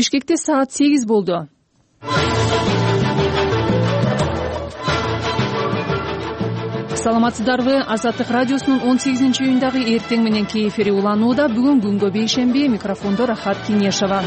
Бишкекте саат 8 болду. Саламатсыздарбы? Азаттык радиосунун 18-июндагы эртең мененки эфири уланууда. Бүгүн күнгө бейшемби, микрофондо Рахат Кинешова.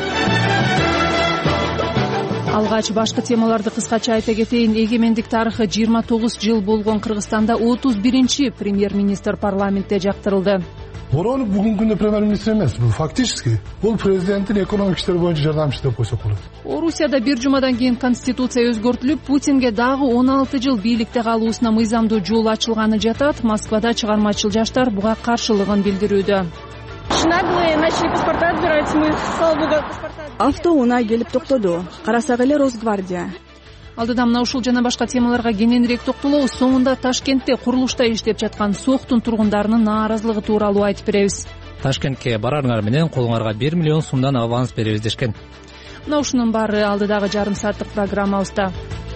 Алгач башкы темаларды кыскача айта кетейин. Эгемендик тарыхы 29 жыл болгон Кыргызстанда 31-чи премьер-министр парламентте жактырылды. Боролуп бүгүнкү күндө премьер-министр эмес, бул фактически бул президенттин экономик иштер боюнча жардамчысы деп койсок болот. Орусияда бир жумадан кийин конституция өзгөртүлүп, Путинге дагы 16 жыл бийликте калуусуна мыйзамдуу жол ачылганы жатат. Москвада чыгармачыл жаштар буга каршылыгын билдирүүдө. Наглые начали паспорта отбирать, мы, слава богу, паспорта. Автоунаа келип токтоду. Карасак эле Росгвардия. Алдыда мына ушул жана башка темаларга кененирээк токтолобуз. Соңунда Ташкентте курулушта иштеп жаткан Соктун тургундарынын нааразылыгы тууралуу айтып беребиз. Ташкентке барарыңар менен колуңарга 1 миллион сомдон аванс беребиз дешкен. Мына ушунун баары алдыдагы жарым сааттык программабызда.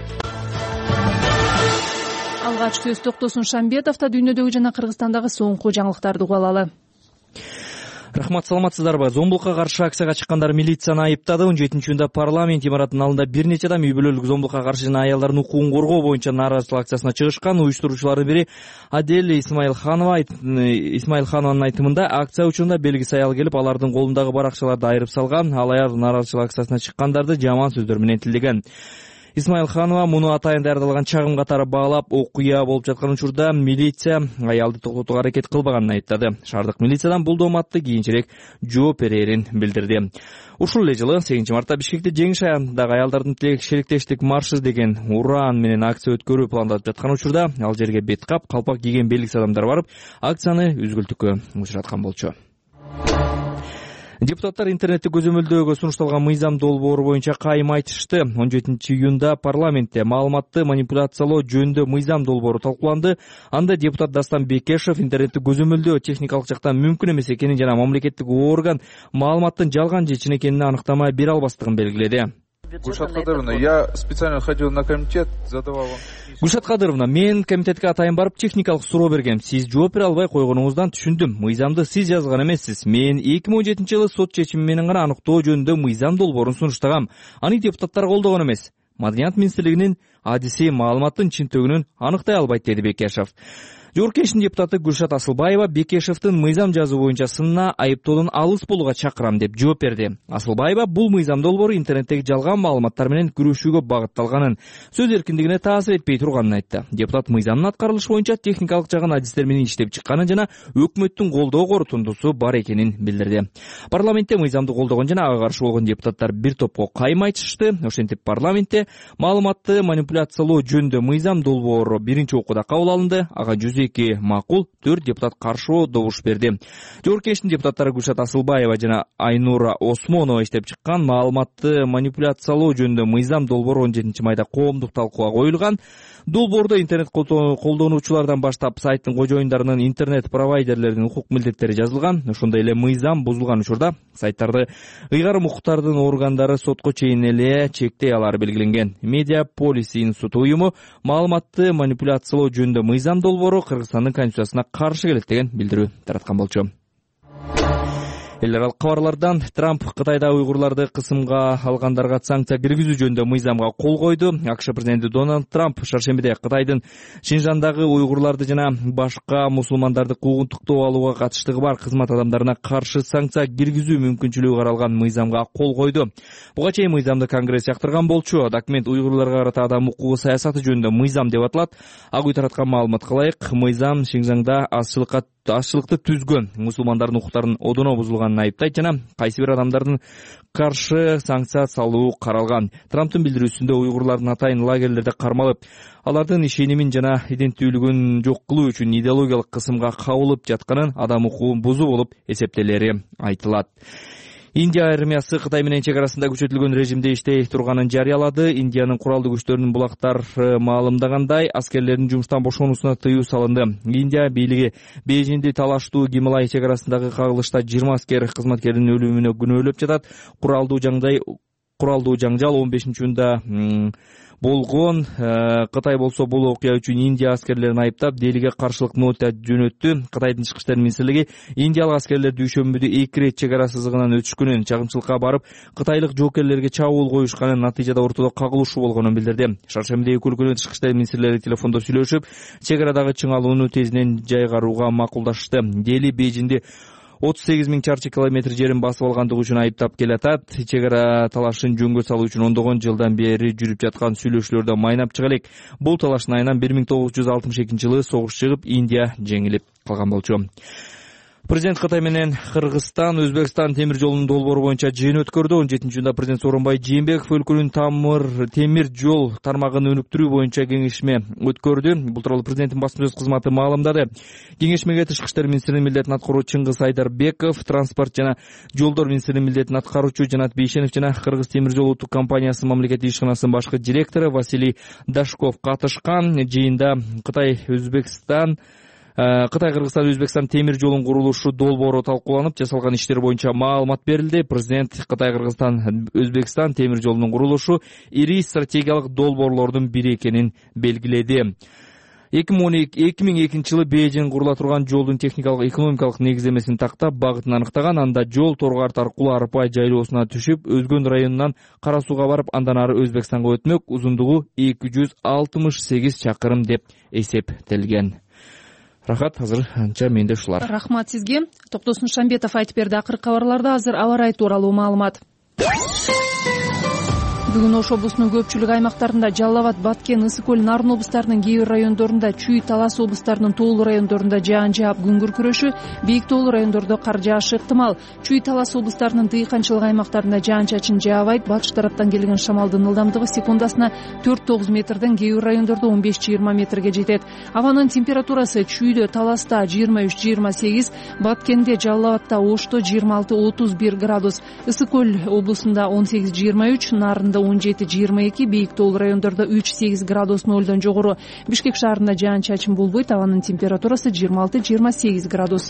Алгач сөз Токтосун Шамбетовда дүйнөдөгү жана Кыргызстандагы соңку жаңылыктарды угуп алалы. Рахмат, саламатсыздарбы? Зомбулукка каршы акцияга чыккандар милицияны айыптады. 17-июнда парламент имаратынын алдында бир нече адам үй бүлөлүк зомбулукка каршы жана аялдардын укугун коргоо боюнча нааразычылык акциясына чыгышкан. Уюштуруучулардын бири Адель Исмаилханованын айтымында акция учурунда белгисиз аял келип, алардын колундагы баракчаларды айырып салган. Ал аял нааразычылык акциясына чыккандарды жаман сөздөр менен тилдеген. Исмаилханова муну атайын даярдалган чагым катары баалап, окуя болуп жаткан учурда милиция аялды токтотууга аракет кылбаганын айыптады. Шаардык милициядан бул дооматты кийинчерээк жооп берерин билдирди. Ушул эле жылы 8-мартта Бишкекте жеңиш аягындагы аялдардын шериктештик маршы деген ураан менен акция өткөрүү пландалып жаткан учурда ал жерге бет кап, калпак кийген белгисиз адамдар барып, акцияны үзгүлтүккө учураткан болчу. Депутаттар интернетти көзөмөлдөөгө сунушталган мыйзам долбоору боюнча кайым айтышты. 17-июнда парламентте маалыматты манипуляциялоо жөнүндө мыйзам долбоору талкууланды. Анда депутат Дастан Бекешев интернетти көзөмөлдөө техникалык жактан мүмкүн эмес экенин жана мамлекеттик орган маалыматтын жалган же чын экенине аныктама бере албастыгын белгиледи. Гульшат Кадыровна, я специально ходил на комитет, задавал вам... Гульшат Кадыровна, мен комитетке атайын барып техникалык суроо бергем. Сиз жооп бере албай койгонуңуздан түшүндүм. Мыйзамды сиз жазган эмессиз. Мен 2017-жылы сот чечими менен гана аныктоо жөнүндө мыйзам долбоорун сунуштагам. Аны депутаттар колдогон эмес. Маданият министрлигинин адиси маалыматтын чынтөгүнүн аныктай албайт, деди Бекешев. Жогорку Кеңештин депутаты Гульшат Асылбаева Бекешевдин мыйзам жазуу боюнча сынына айыптоодон алыс болууга чакырам деп жооп берди. Асылбаева бул мыйзам долбоору интернеттеги жалган маалыматтар менен күрөшүүгө багытталганын, сөз эркиндигине таасир этпей турганын айтты. Депутат мыйзамдын аткарылышы боюнча техникалык жагын адистер менен иштеп чыкканын жана өкмөттүн колдоо корутундусу бар экенин билдирди. Парламентте мыйзамды колдогон жана ага каршы болгон депутаттар бир топко кайым айтышты. Ошентип парламентте маалыматты манипуляциялоо жөнүндө мыйзам долбоору биринчи окууда кабыл алынды. Ага 2 макул, 4 депутат каршы добуш берди. Жогорку Кеңештин депутаттары Гульшат Асылбаева жана Айнура Осмонова иштеп чыккан маалыматты манипуляциялоо жөнүндө мыйзам долбоору 17-майда коомдук талкууга коюлган. Долбоордо интернет колдонуучулардан баштап сайттын кожоюндарынын интернет провайдерлеринин укук милдеттери жазылган. Ошондой эле мыйзам бузулган учурда сайттарды ыйгарым укуктардын органдары сотко чейин эле чектей алары белгиленген. Медиаполис институту уюму маалыматты манипуляциялоо жөнүндө мыйзам долбоору Кыргызстандын конституциясына каршы келет деген билдирүү тараткан болчу. Эл аралык кабарлардан Трамп Кытайда уйгурларды кысымга алгандарга санкция киргизүү жөнүндө мыйзамга кол койду. АКШ президенти Дональд Трамп шаршембиде Кытайдын Шинжандагы уйгурларды жана башка мусулмандарды куугунтуктоо алууга катыштыгы бар кызмат адамдарына каршы санкция киргизүү мүмкүнчүлүгү каралган мыйзамга кол койду. Буга чейин мыйзамды Конгресс жактырган болчу. Документ уйгурларга карата адам укугу саясаты жөнүндө мыйзам деп аталат. Ак үй тараткан маалыматка ылайык, мыйзам Шинжаңда азчылыкты түзгөн мусулмандардын укуктарынын одоно бузулганын айыптайт жана кайсы бир адамдардын каршы санкция салуу каралган. Трамптын билдирүүсүндө уйгурлардын атайын лагерлерде кармалып, алардын ишенимин жана иденттүүлүгүн жок кылуу үчүн идеологиялык кысымга кабылып жатканын, адам укугун бузуу болуп эсептелери айтылат. Индия армиясы Кытай менен чек арасында күчөтүлгөн режимде иштей турганын жарыялады. Индиянын куралдуу күчтөрүнүн булактар маалымдагандай аскерлердин жумуштан бошонуусуна тыюу салынды. Индия бийлиги Бейжиңди талаштуу Гималай чек арасындагы кагылышта 20 аскер кызматкердин өлүмүнө күнөөлөп жатат. Куралдуу жаңдай куралдуу жаңжал 15-июнда болгон. Кытай болсо бул окуя үчүн Индия аскерлерин айыптап, Делиге каршылык нота жөнөттү. Кытайдын тышкы иштер министрлиги индиялык аскерлер дүйшөмбүдө 2 рет чек ара сызыгынан өтүшкөнүн, чагымчылыкка барып, кытайлык жоокерлерге чабуул коюшканын, натыйжада ортодо кагылышуу болгонун билдирди. Шаршембиде эки өлкөнүн тышкы иштер министрлери телефондо сүйлөшүп, чек арадагы чыңалууну тезинен жайгарууга макулдашты. Дели Бейжинди 38 000 чарчы километр жерин басып алгандыгы үчүн айыптап келатат. Чек ара талашын жөнгө салуу үчүн ондогон жылдан бери жүрүп жаткан сүйлөшүүлөрдө майнап чыга элек. Бул талаштын айынан 1962-жылы согуш чыгып, Индия жеңилип калган болчу. Президент Кытай менен Кыргызстан, Өзбекстан темир жолунун долбоору боюнча жыйын өткөрдү. 17-июнда президент Сооронбай Жээнбеков өлкөнүн темир жол тармагын өнүктүрүү боюнча кеңешме өткөрдү. Бул тууралуу президенттин басма сөз кызматы маалымдады. Кеңешмеге тышкы иштер министринин милдетин аткаруучу Чыңгыз Айдарбеков, транспорт жана жолдор министринин милдетин аткаруучу Жанат Бейшенов жана Кыргыз темир жол улуттук компаниясынын мамлекеттик ишканасынын башкы директору Василий Дашков катышкан. Жыйында Кытай-Кыргызстан Өзбекстан темир жолун курулушу долбоору талкууланып, жасалган иштер боюнча маалымат берилди. Президент Кытай-Кыргызстан Өзбекстан темир жолунун курулушу ири стратегиялык долбоорлордун бири экенин белгиледи. 2002-жылы Бейжин курула турган жолдун техникалык экономикалык негиздемесин тактап, багытын аныктаган. Анда жол Торгарт аркылуу Арпай жайлоосуна түшүп, Өзгөн районунан Кара Сууга барып, андан ары Өзбекстанга өтмөк. Узундугу 268 чакырым деп эсептелген. Рахат, азыр анча менде ушулар. Рахмат сизге. Токтосун Шамбетов айтып берди. Акыркы кабарларда азыр аба ырайы тууралуу маалымат. Бүгүн Ош облусунун көпчүлүк аймактарында Жалал Абад, Баткен, Ысык көл, Нарын облустарынын кээ бир райондорунда, Чүй, Талас облустарынын тоолуу райондорунда жаан жаап, күн күркүрөшү, бийик тоолуу райондордо кар жаашы ыктымал. Чүй, Талас облустарынын дыйканчылык аймактарында жаан-чачын жаабайт. Батыш тараптан келген шамалдын ылдамдыгы секундасына 4-9 метрден, кээ бир райондордо 15-20 метрге жетет. Абанын температурасы Чүйдө, Таласта 23-28, Баткенде, Жалал Абадта, Ошто 26-31 градус, Ысык көл облусунда 18-23, Нарында 17-22, бийик тоолуу райондордо 3-8 градус нөлдөн жогору. Бишкек шаарында жаан-чачын болбойт, абанын температурасы 26-28 градус.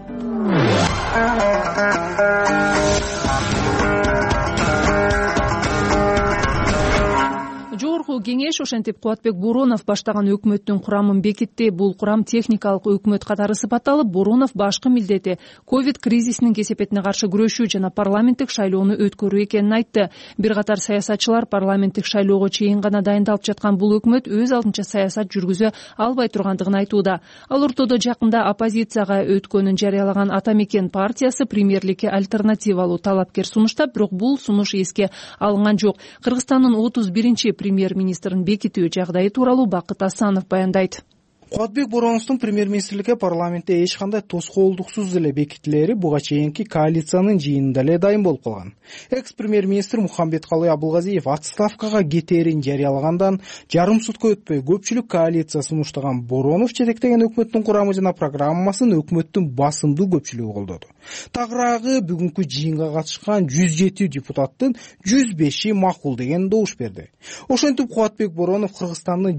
Жогорку кеңеш ошентип Кубатбек Боронов баштаган өкмөттүн курамын бекитти. Бул курам техникалык өкмөт катары сыпатталып, Боронов башкы милдети ковид кризисинин кесепетине каршы күрөшүү жана парламенттик шайлоону өткөрүү экенин айтты. Бир катар саясатчылар парламенттик шайлоого чейин гана дайындалып жаткан бул өкмөт өз алдынча саясат жүргүзө албай тургандыгын айтууда. Ал ортодо жакында оппозицияга өткөнүн жарыялаган Ата Мекен партиясы премьерликке альтернативалуу талапкер сунуштап, бирок бул сунуш эске алынган жок. Кыргызстандын 31-чи премьер-министрин бекитүү жагдайы тууралуу Бакыт Асанов баяндайт. Кубатбек Бороновдун премьер-министрликке парламентте эч кандай тоскоолдуксуз эле бекитилери буга чейинки коалициянын жыйынында эле дайын болуп калган. Экс-премьер-министр Мухамбеткалый Абылгазиев отставкага кетээрин жарыялагандан жарым сутка өтпөй көпчүлүк коалиция сунуштаган Боронов жетектеген өкмөттүн курамы жана программасын өкмөттүн басымдуу көпчүлүгү колдоду. Тагыраагы бүгүнкү жыйынга катышкан 107 депутаттын 105и макул деген добуш берди. Ошентип Кубатбек Боронов Кыргызстандын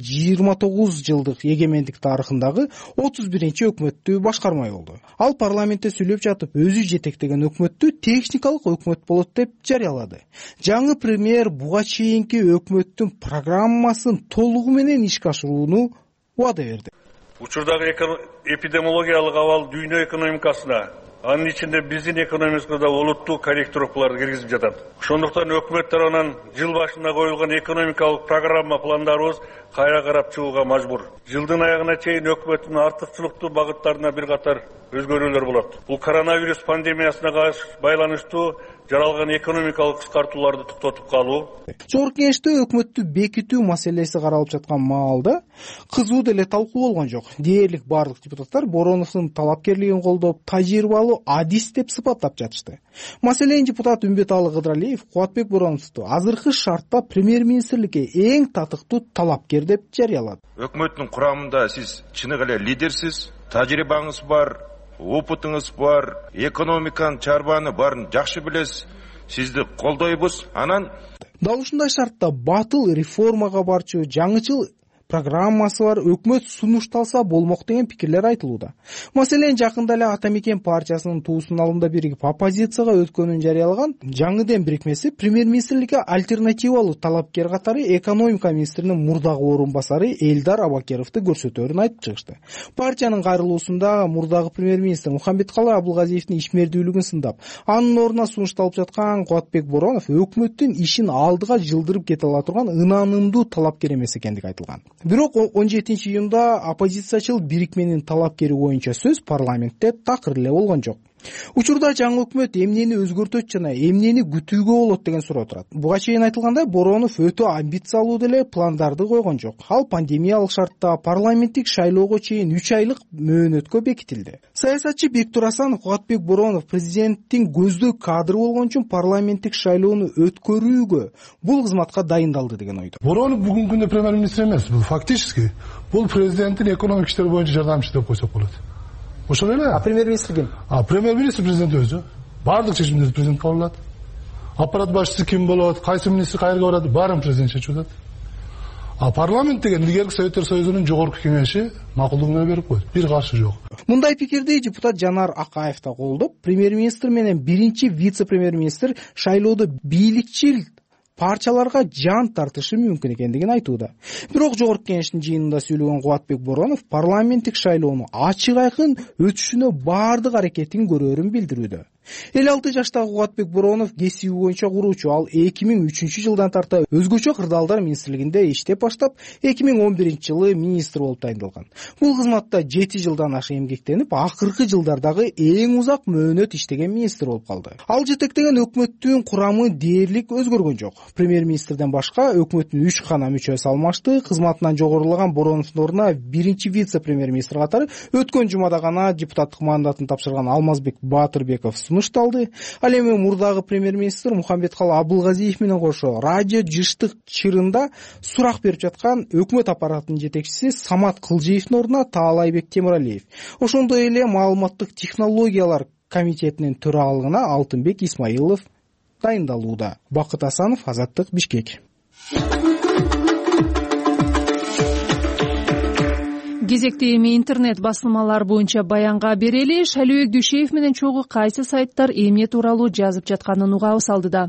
29 жылдык эгемендик тарыхындагы 31-чи өкмөттү башкармай болду. Ал парламентте сүйлөп жатып, өзү жетектеген өкмөттү техникалык өкмөт болот деп жарыялады. Жаңы премьер буга чейинки өкмөттүн программасын толугу менен ишке ашырууну убада берди. Учурдагы эпидемиологиялык абал дүйнө экономикасына, анын ичинде биздин экономикабызда олуттуу корректировкаларды киргизип жатат. Ошондуктан өкмөт тарабынан жыл башында коюлган экономикалык программа пландарыбыз кайра карап чыгууга мажбур. Жылдын аягына чейин өкмөттүн артыкчылыктуу багыттарына бир катар өзгөрүүлөр болот. Бул коронавирус пандемиясына байланыштуу жаралган экономикалык кыскартууларды токтотуп калуу. Жогорку кеңеште өкмөттү бекитүү маселеси каралып жаткан маалда кызуу деле талкуу болгон жок. Дээрлик барлык депутаттар Бороновдун талапкерлигин колдоп, тажрыйбалуу адис деп сыпаттап жатышты. Маселен, депутат Үмбеталы Кыдыралиев Кубатбек Бороновду азыркы шартта премьер-министрликке эң татыктуу талапкер деп жарыялады. Өкмөттүн курамында сиз чыныгы эле лидерсиз, тажрыйбаңыз бар, опытыңыз бар, экономиканы, чарбаны барын жакшы билесиз, сизди колдойбуз. Анан дал ушундай шартта батыл реформага барчу жаңычыл программасы бар өкмөт сунушталса болмок деген пикирлер айтылууда. Маселен, жакында эле Ата Мекен партиясынын туусун алымда биригип оппозицияга өткөнүн жарыялаган Жаңы Дем бирикмеси премьер-министрликке альтернативалуу талапкер катары экономика министринин мурдагы орун басары Элдар Абакеровду көрсөтөөрүн айтып чыгышты. Партиянын кайрылуусунда мурдагы премьер-министр Мухамбеткалый Абылгазиевдин ишмердүүлүгүн сындап, анын ордуна сунушталып жаткан Кубатбек Боронов өкмөттүн ишин алдыга жылдырып кете ала турган ынанымдуу талапкер эмес экендиги айтылган. Бирок 17-июнда оппозициячыл бирикменин талапкери боюнча сөз парламентте такыр эле болгон жок. Учурда жаңы өкмөт эмнени өзгөртөт жана эмнени күтүүгө болот деген суроо турат. Буга чейин айтылгандай, Боронов өтө амбициялуу деле пландарды койгон жок. Ал пандемиялык шартта парламенттик шайлоого чейин 3 айлык мөөнөткө бекитилди. Саясатчы Бектур Асанов Кубатбек Боронов президенттин көздөй кадры болгон үчүн парламенттик шайлоону өткөрүүгө бул кызматка дайындалды деген ойдо. Боронов бүгүнкү күндө премьер-министр эмес, бул фактически бул президенттин экономик иштер боюнча жардамчысы деп койсок болот. Ошол эле. Премьер-министр ким? Премьер-министр президент өзү. Бардык чечимдерди президент кабыл алат. Аппарат башчысы ким болот, кайсы министр кайерге барат, баарын президент чечип атат. Парламент деген илгерки Советтер Союзунун жогорку кеңеши макулдугуна берип койду. Бир каршы жок. Мындай пикирди депутат Жанар Акаев да колдоп, премьер-министр менен биринчи вице-премьер-министр шайлоодо бийликчил парчаларга жан тартышы мүмкүн экендигин айтууда. Бирок жогорку кеңештин жыйынында сүйлөгөн Кубатбек Боронов парламенттик шайлоону ачык айкын өтүшүнө бардык аракетин көрөөрүн билдирүүдө. 56 жаштагы Кубатбек Боронов кесиби боюнча куруучу. Ал 2003-жылдан тарта өзгөчө кырдаалдар министрлигинде иштеп баштап, 2011-жылы министр болуп дайындалган. Бул кызматта 7 жылдан ашык эмгектенип, акыркы жылдардагы эң узак мөөнөт иштеген министр болуп калды. Ал жетектеген өкмөттүн курамы дээрлик өзгөргөн жок. Премьер-министрден башка өкмөттүн 3 гана мүчөсү алмашты. Кызматынан жогорулаган Бороновдун ордуна биринчи вице-премьер-министр катары өткөн жумада гана депутаттык мандатын тапшырган Алмазбек Баатырбеков сунушталды. Ал эми мурдагы премьер-министр Мухамбеткалый Абылгазиев менен кошо радио жыштык чырында сурак берип жаткан өкмөт аппаратынын жетекчиси Самат Кылжиевдин ордуна Таалайбек Темиралиев. Ошондой эле маалыматтык технологиялар комитетинин төрагалыгына Алтынбек Исмаилов дайындалууда. Бакыт Асанов, Азаттык, Бишкек. Кезекте эми интернет басылмалар боюнча баянга берели. Шалибек Дүйшеев менен чогуу кайсы сайттар эмне тууралуу жазып жатканын угабыз алдыда.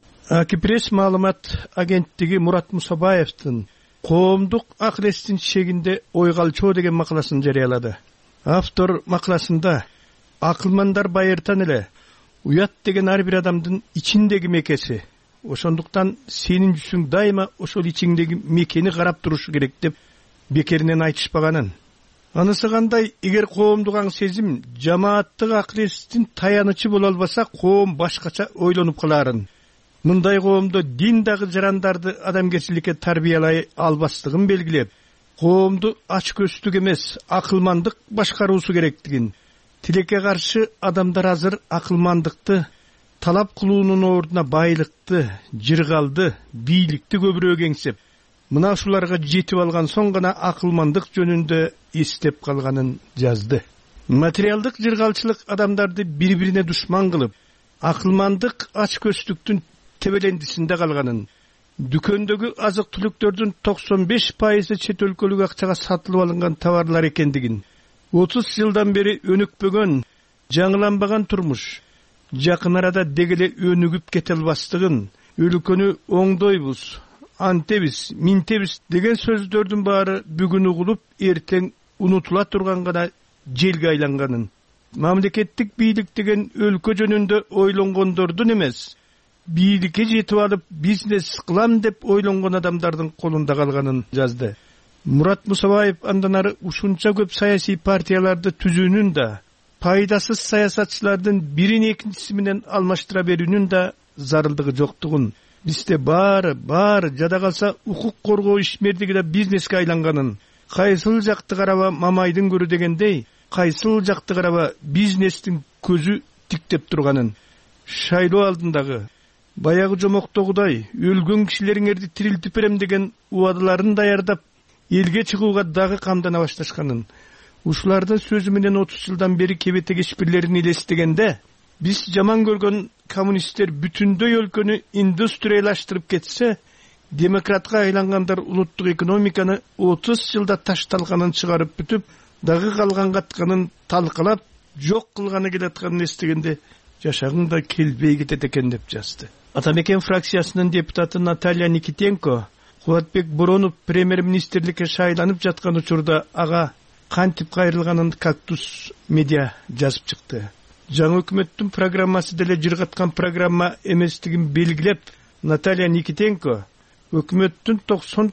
Кипресс маалымат агенттиги Мурат Мусабаевдин коомдук акырестин чегинде ойгалчоо деген макаласын жарыялады. Автор макаласында акылмандар байыртан эле уят деген ар бир адамдын ичиндеги мекеси. Ошондуктан сенин жүзүң дайыма ошол ичиңдеги мекени карап турушу керек деп бекеринен айтышпаганын. Анысы кандай, эгер коомдук аң сезим жамааттык акырестин таянычы боло албаса, коом башкача ойлонуп каларын. Мындай коомдо дин дагы жарандарды адамгерчиликке тарбиялай албастыгын белгилеп, коомду ачкөздүк эмес, акылмандык башкаруусу керектигин, тилекке каршы адамдар азыр акылмандыкты талап кылуунун ордуна байлыкты, жыргалды, бийликти көбүрөөк эңсеп, мына ушуларга жетип алган соң гана акылмандык жөнүндө эстеп калганын жазды. Материалдык жыргалчылык адамдарды бири-бирине душман кылып, акылмандык ачкөздүктүн тебелендисинде калганын, дүкөндөгү азык-түлүктөрдүн 95% чет өлкөлүк акчага сатылып алынган товарлар экендигин, 30 жылдан бери өнүкпөгөн, жаңыланбаган турмуш, жакын арада дегеле өнүгүп кете албастыгын, өлкөнү оңдойбуз, антебиз, минтебиз деген сөздөрдүн баары бүгүн угулуп, эртең унутула турган гана желге айланганын, мамлекеттик бийлик деген өлкө жөнүндө ойлонгондордун эмес, бийликке жетип алып бизнес кылам деп ойлонгон адамдардын колунда калганын жазды. Мурат Мусабаев андан ары ушунча көп саясий партияларды түзүүнүн да, пайдасыз саясатчылардын бирин экинчиси менен алмаштыра берүүнүн да зарылдыгы жоктугун, бизде баары жада калса укук коргоо ишмердиги да бизнеске айланганын, кайсыл жакты караба мамайдын көрү дегендей, кайсыл жакты караба бизнестин көзү тиктеп турганын, шайлоо алдындагы баягы жомоктогудай өлгөн кишилериңерди тирилтип берем деген убадаларын даярдап элге чыгууга дагы камдана башташканын, ушулардын сөзү менен 30 жылдан бери кебетегеш бирлерин элестегенде, биз жаман көргөн коммунисттер бүтүндөй өлкөнү индустриялаштырып кетсе, демократка айлангандар улуттук экономиканы 30 жылда ташталганын чыгарып бүтүп, дагы калган катканын талкалап, жок кылганы келатканын эстегенде жашагың да келбей кетет экен деп жазды. Атамекен фракциясынын депутаты Наталья Никитенко Кубатбек Боронов премьер-министрликке шайланып жаткан учурда ага кантип кайрылганын Кактус медиа жазып чыкты. Жаңы өкмөттүн программасы деле жыргаткан программа эместигин белгилеп, Наталья Никитенко өкмөттүн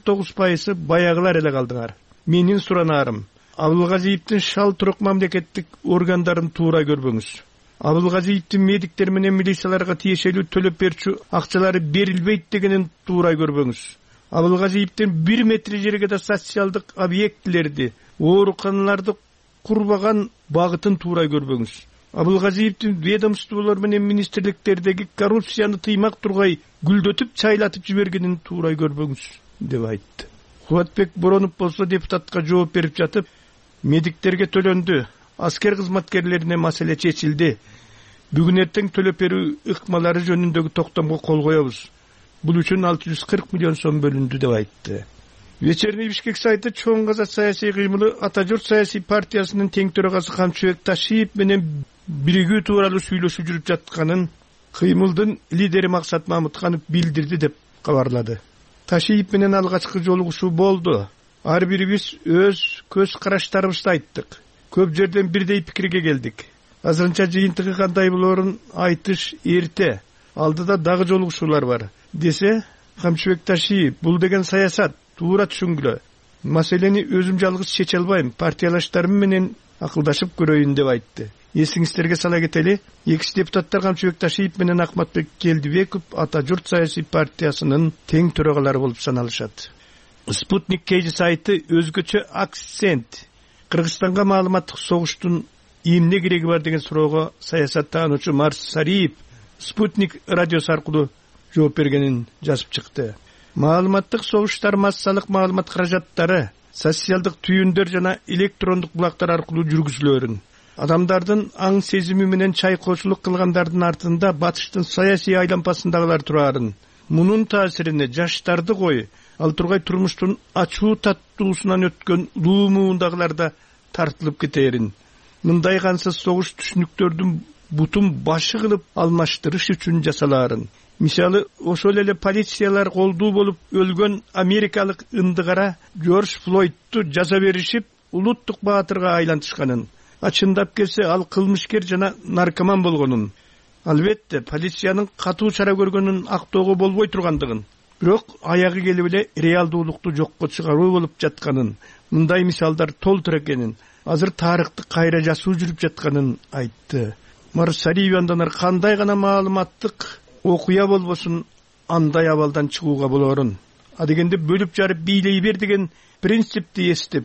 99% баягылар эле калдыңар. Менин суранарым, Абылгазиевдин шал турук мамлекеттик органдарын туура көрбөңүз. Абылгазиевдин медиктер менен милицияларга тиешелүү төлөп берчү акчалары берилбейт дегенин туура көрбөңүз. Абылгазиевдин 1 метр жерге да социалдык объектилерди, ооруканаларды курбаган багытын туура көрбөңүз. Абылгазиевдин ведомстволор менен министрликтердеги коррупцияны тыймак тургай гүлдөтүп чайлатып жибергенин туура көрбөңүз деп айтты. Кубатбек Боронов болсо депутатка жооп берип жатып, медиктерге төлөндү, аскер кызматкерлерине маселе чечилди. Бүгүн эртең төлөп берүү ыкмалары жөнүндөгү токтомго кол коебуз. Бул үчүн 640 миллион сом бөлүндү деп айтты. Вечерний Бишкек сайты чоң казак саясий кыймылы Ата журт саясий партиясынын тең төрагасы Камчыбек Ташиев менен биригүү тууралуу сүйлөшүү жүрүп жатканын кыймылдын лидери Максат Мамытханов билдирди деп кабарлады. Ташиев менен алгачкы жолугушуу болду. Ар бирибиз өз көз караштарыбызды айттык. Көп жерден бирдей пикирге келдик. Азырынча жыйынтыгы кандай болоорун айтыш эрте. Алдыда дагы жолугушуулар бар, десе Камчыбек Ташиев, бул деген саясат, туура түшүнгүлө. Маселени өзүм жалгыз чече албайм, партиялаштарым менен акылдашып көрөйүн деп айтты. Эсиңиздерге сала кетели, экс депутаттар Камчыбек Ташиев менен Акматбек Келдибеков Ата журт саясий партиясынын тең төрагалары болуп саналышат. Спутник Кейжи сайты өзгөчө акцент Кыргызстанга маалыматтык согуштун эмне кереги бар деген суроого саясаттануучу Марс Сариев Спутник радиосу аркылуу жооп бергенин жазып чыкты. Маалыматтык согуштар массалык маалымат каражаттары, социалдык түйүндөр жана электрондук булактар аркылуу жүргүзүлөөрүн. Адамдардын аң сезими менен чайкоочулук кылгандардын артында батыштын саясий айлампасындагылар турарын. Мунун таасирине жаштарды кой, ал тургай турмуштун ачуу таттуусунан өткөн луу муундагылар да тартылып кетээрин. Мындай кансыз согуш түшүнүктөрдүн бутун башы кылып алмаштырыш үчүн жасалаарын. Мисалы, ошол эле полициялар колдуу болуп өлгөн америкалык ындыгара Джордж Флойдту жаза беришип, улуттук баатырга айлантышканын. Ачындап келсе, ал кылмышкер жана наркоман болгонун. Албетте, полициянын катуу чара көргөнүн актоого болбой тургандыгын, бирок аягы келип эле реалдуулукту жокко чыгаруу болуп жатканын, мындай мисалдар толтур экенин, азыр тарыхты кайра жасуу жүрүп жатканын айтты. Марсариев андан кандай гана маалыматтык окуя болбосун, андай абалдан чыгууга болоорун. Адегенде бөлүп жарып бийлей бер деген принципти эстеп,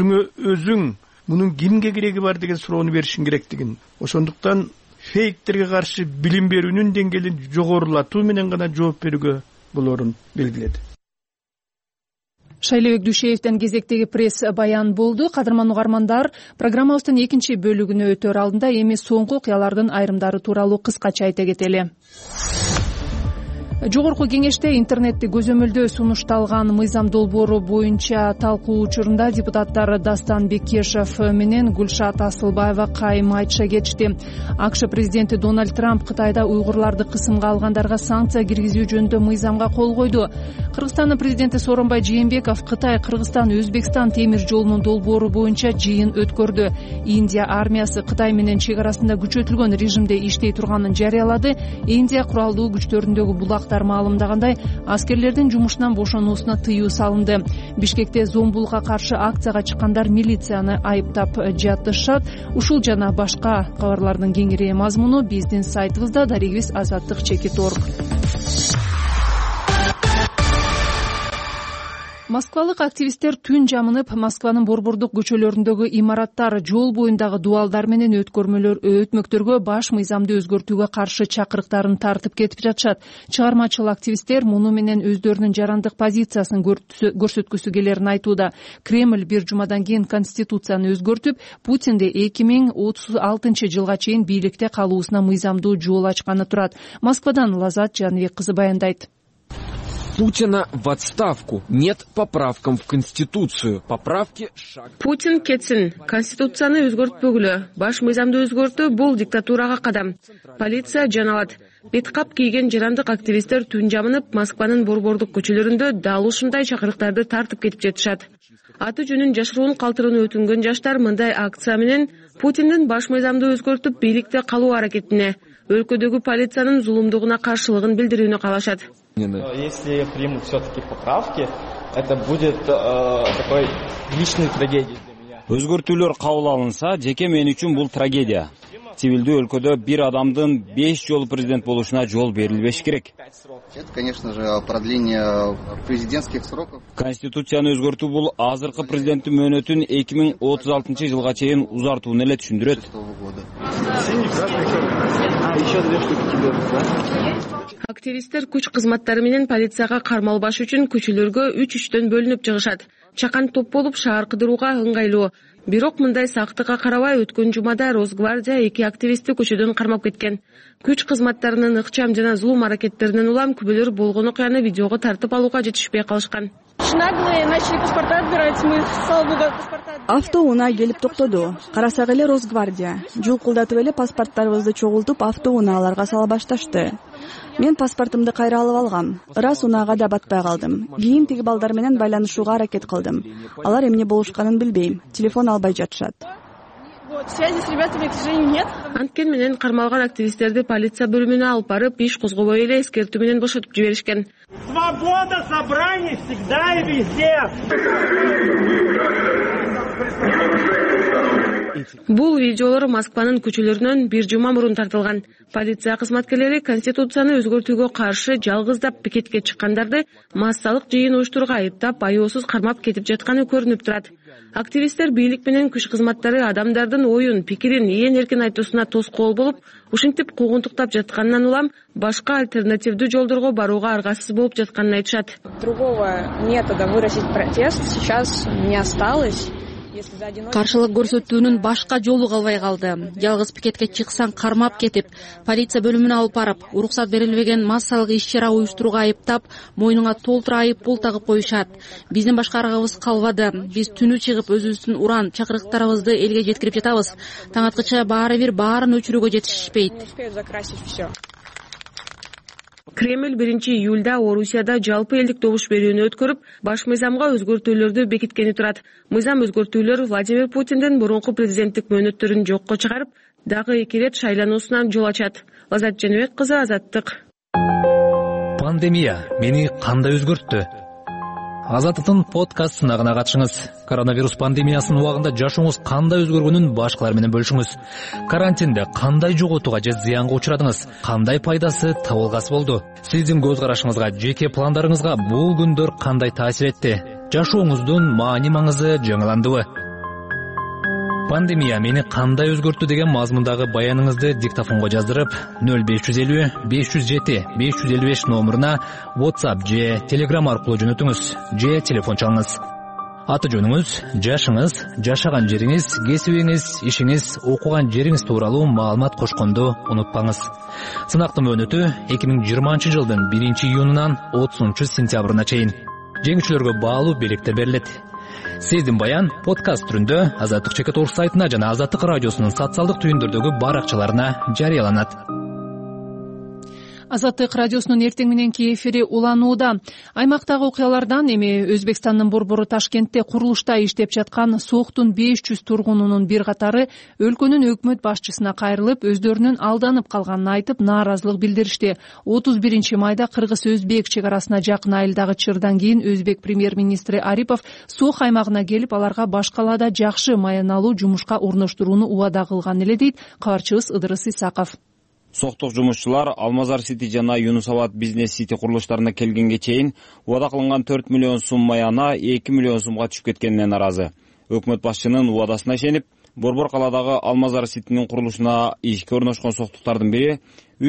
өзүң мунун кимге кереги бар деген суроону беришиң керектигин. Ошондуктан фейктерге каршы билим берүүнүн деңгээлин жогорулатуу менен гана жооп берүүгө болоорун белгиледи. Шайлебек Дүйшеевден кезектеги пресс баян болду. Кадырман угармандар, программабыздын экинчи бөлүгүнө өтөр алдында эми соңку окуялардын айрымдары тууралуу кыскача айта кетели. Жогорку кеңеште интернетти көзөмөлдөө сунушталган мыйзам долбоору боюнча талкуу учурунда депутаттар Дастан Бекешев менен Гүлшат Асылбаева кайым айтыша кетишти. АКШ президенти Дональд Трамп Кытайда уйгурларды кысымга алгандарга санкция киргизүү жөнүндө мыйзамга кол койду. Кыргызстандын президенти Сооронбай Жээнбеков Кытай, Кыргызстан, Өзбекстан темир жолунун долбоору боюнча жыйын өткөрдү. Индия армиясы Кытай менен чек арасында күчөтүлгөн режимде иштей турганын жарыялады. Индия куралдуу күчтөрүндөгү булактар маалымдагандай, аскерлердин жумушунан бошонуусуна тыюу салынды. Бишкекте зомбулукка каршы акцияга чыккандар милицияны айыптап жатышат. Ушул жана башка кабарлардын кеңири мазмуну биздин сайтыбызда darigibis.azаттык.org. Москвалык активисттер түн жамынып, Москванын борбордук көчөлөрүндөгү имараттар, жол боюндагы дубалдар менен өтмөктөргө баш мыйзамды өзгөртүүгө каршы чакырыктарын тартып кетип жатышат. Чыгармачыл активисттер муну менен өздөрүнүн жарандык позициясын көрсөткүсү келерин айтууда. Кремль бир жумадан кийин конституцияны өзгөртүп, Путинди 2036 жылга чейин бийликте калуусуна мыйзамдуу жол ачканы турат. Москвадан Лазат Жаныбек кызы баяндайт. Путина в отставку. Нет поправкам в Конституцию. Поправки шаг. Путин кетсин. Конституцияны өзгөртпөгүлө. Баш мыйзамды өзгөртүү бул диктатурага кадам. Полиция жаналат. Беткап кийген жарандык активисттер түн жамынып Москванын борбордук көчөлөрүндө дал ушундай чакырыктарды тартып кетип жатышат. Аты жөнүн жашыруун калтырууну өтүнгөн жаштар мындай акция менен Путиндин баш мыйзамды өзгөртүп бийликте калуу аракетине, өлкөдөгү полициянын зулумдугуна каршылыгын билдирүүнү каалашат. Если примут все-таки поправки, это будет такой личной трагедией для меня. Өзгөртүүлөр кабыл алынса, жеке мен үчүн бул трагедия. Цивилдүү өлкөдө бир адамдын 5 жолу президент болушуна жол берилбеш керек. Это, конечно же, продление президентских сроков. Конституцияны өзгөртүү бул азыркы президенттин мөөнөтүн 2036 жылга чейин узартууну эле түшүндүрөт. Активисттер күч кызматтары менен полицияга кармалбаш үчүн көчөлөргө 3-3төн бөлүнүп чыгышат. Чакан топ болуп шаар кыдырууга ыңгайлуу. Бирок мындай сактыкка карабай өткөн жумада Росгвардия 2 активистти көчөдөн кармап кеткен. Күч кызматтарынын ыкчам жана зулум аракеттеринен улам күбөлөр болгон окуяны видеого тартып алууга жетишпей калышкан. Начали паспорта отбирать, мы, слава богу, паспорта. Автоунаа келип токтоду. Карасак эле Росгвардия. Жулкулдатып эле паспорттарыбызды чогултуп, автоунааларга сала башташты. Мен паспортумду кайра алып алгам. Ырас унаага да батпай калдым. Кийин тиги балдар менен байланышууга аракет кылдым. Алар эмне болушканын билбейм. Телефон албай жатышат. Связи с ребятами, к сожалению, нет. Анткени менен кармалган активисттерди полиция бөлүмүнө алып барып, иш козгобой эле эскертүү менен бошотуп жиберишкен. Свобода собраний всегда и везде. Бул видеолор Москванын көчөлөрүнөн бир жума мурун тартылган. Полиция кызматкерлери Конституцияны өзгөртүүгө каршы жалгыздап пикетке чыккандарды массалык жыйын уюштурууга айыптап, аяосуз кармап кетип жатканы көрүнүп турат. Активисттер бийлик менен күч кызматтары адамдардын оюн, пикирин ээн эркин айтуусуна тоскоол болуп, ушинтип куугунтуктап жатканынан улам башка альтернативдүү жолдорго барууга аргасыз болуп жатканын айтышат. Другого метода выразить протест сейчас не осталось. Каршылык көрсөтүүнүн башка жолу калбай калды. Жалгыз пикетке чыксаң кармап кетип, полиция бөлүмүнө алып барып, уруксат берилбеген массалык иш-чара уюштурууга айыптап, мойнуңа толтура айып пул тагып коюшат. Биздин башка аргабыз калбады. Биз түнү чыгып өзүбүздүн уран чакырыктарыбызды элге жеткирип жатабыз. Таң аткыча баарын өчүрүүгө жетишпейт. Кремль 1-июлда Орусияда жалпы элдик добуш берүүнү өткөрүп, баш мыйзамга өзгөртүүлөрдү бекиткени турат. Мыйзам өзгөртүүлөр Владимир Путиндин мурунку президенттик мөөнөттөрүн жокко чыгарып, дагы 2 рет шайлануусуна жол ачат. Азат Жаныбек кызы, Азаттык. Пандемия мени кандай өзгөрттү? Азаттыктын подкаст сынагына катышыңыз. Коронавирус пандемиясынын убагында жашооңуз кандай өзгөргөнүн башкалар менен бөлүшүңүз. Карантинде кандай жоготууга же зыянга учурадыңыз? Кандай пайдасы, табылгасы болду? Сиздин көз карашыңызга, жеке пландарыңызга бул күндөр кандай таасир этти? Жашооңуздун маани-маңызы жаңыландыбы? Пандемия мени кандай өзгөрттү деген мазмундагы баяныңызды диктофонго жаздырып 0550 507 555 номуруна WhatsApp же Telegram аркылуу жөнөтүңүз же телефон чалыңыз. Аты жөнүңүз, жашыңыз, жашаган жериңиз, кесибиңиз, ишиңиз, окуган жериңиз тууралуу маалымат кошконду унутпаңыз. Сынактын мөөнөтү 2020 жылдын 1-июнунан 30-сентябрына чейин. Жеңүүчүлөргө баалуу белектер берилет. Сиздин баян подкаст түрүндө Азаттык.org сайтына жана Азаттык радиосунун социалдык түйүндөрдөгү баракчаларына жарыяланат. Азаттык радиосунун эртең мененки эфири уланууда. Аймактагы окуялардан эми Өзбекстандын борбору Ташкентте курулушта иштеп жаткан СОХтун 500 тургунунун бир катары өлкөнүн өкмөт башчысына кайрылып, өздөрүнүн алданып калганын айтып, нааразылык билдиришти. 31 майда кыргыз-өзбек чек арасына жакын айылдагы чырдан кийин өзбек премьер-министри Арипов СОХ аймагына келип, аларга баш калаада жакшы маяналуу жумушка орноштурууну убада кылган эле дейт кабарчыбыз Ыдырыс Исаков. СОХтук жумушчулар Алмазар Сити жана Юнусабад бизнес сити курулуштарына келгенге чейин убада кылынган 4 миллион сум маяна 2 миллион сумга түшүп кеткенине нааразы. Өкмөт башчынын убадасына ишенип, Борбор калаадагы Алмазар ситинин курулушуна ишке орношкон соктуктардын бири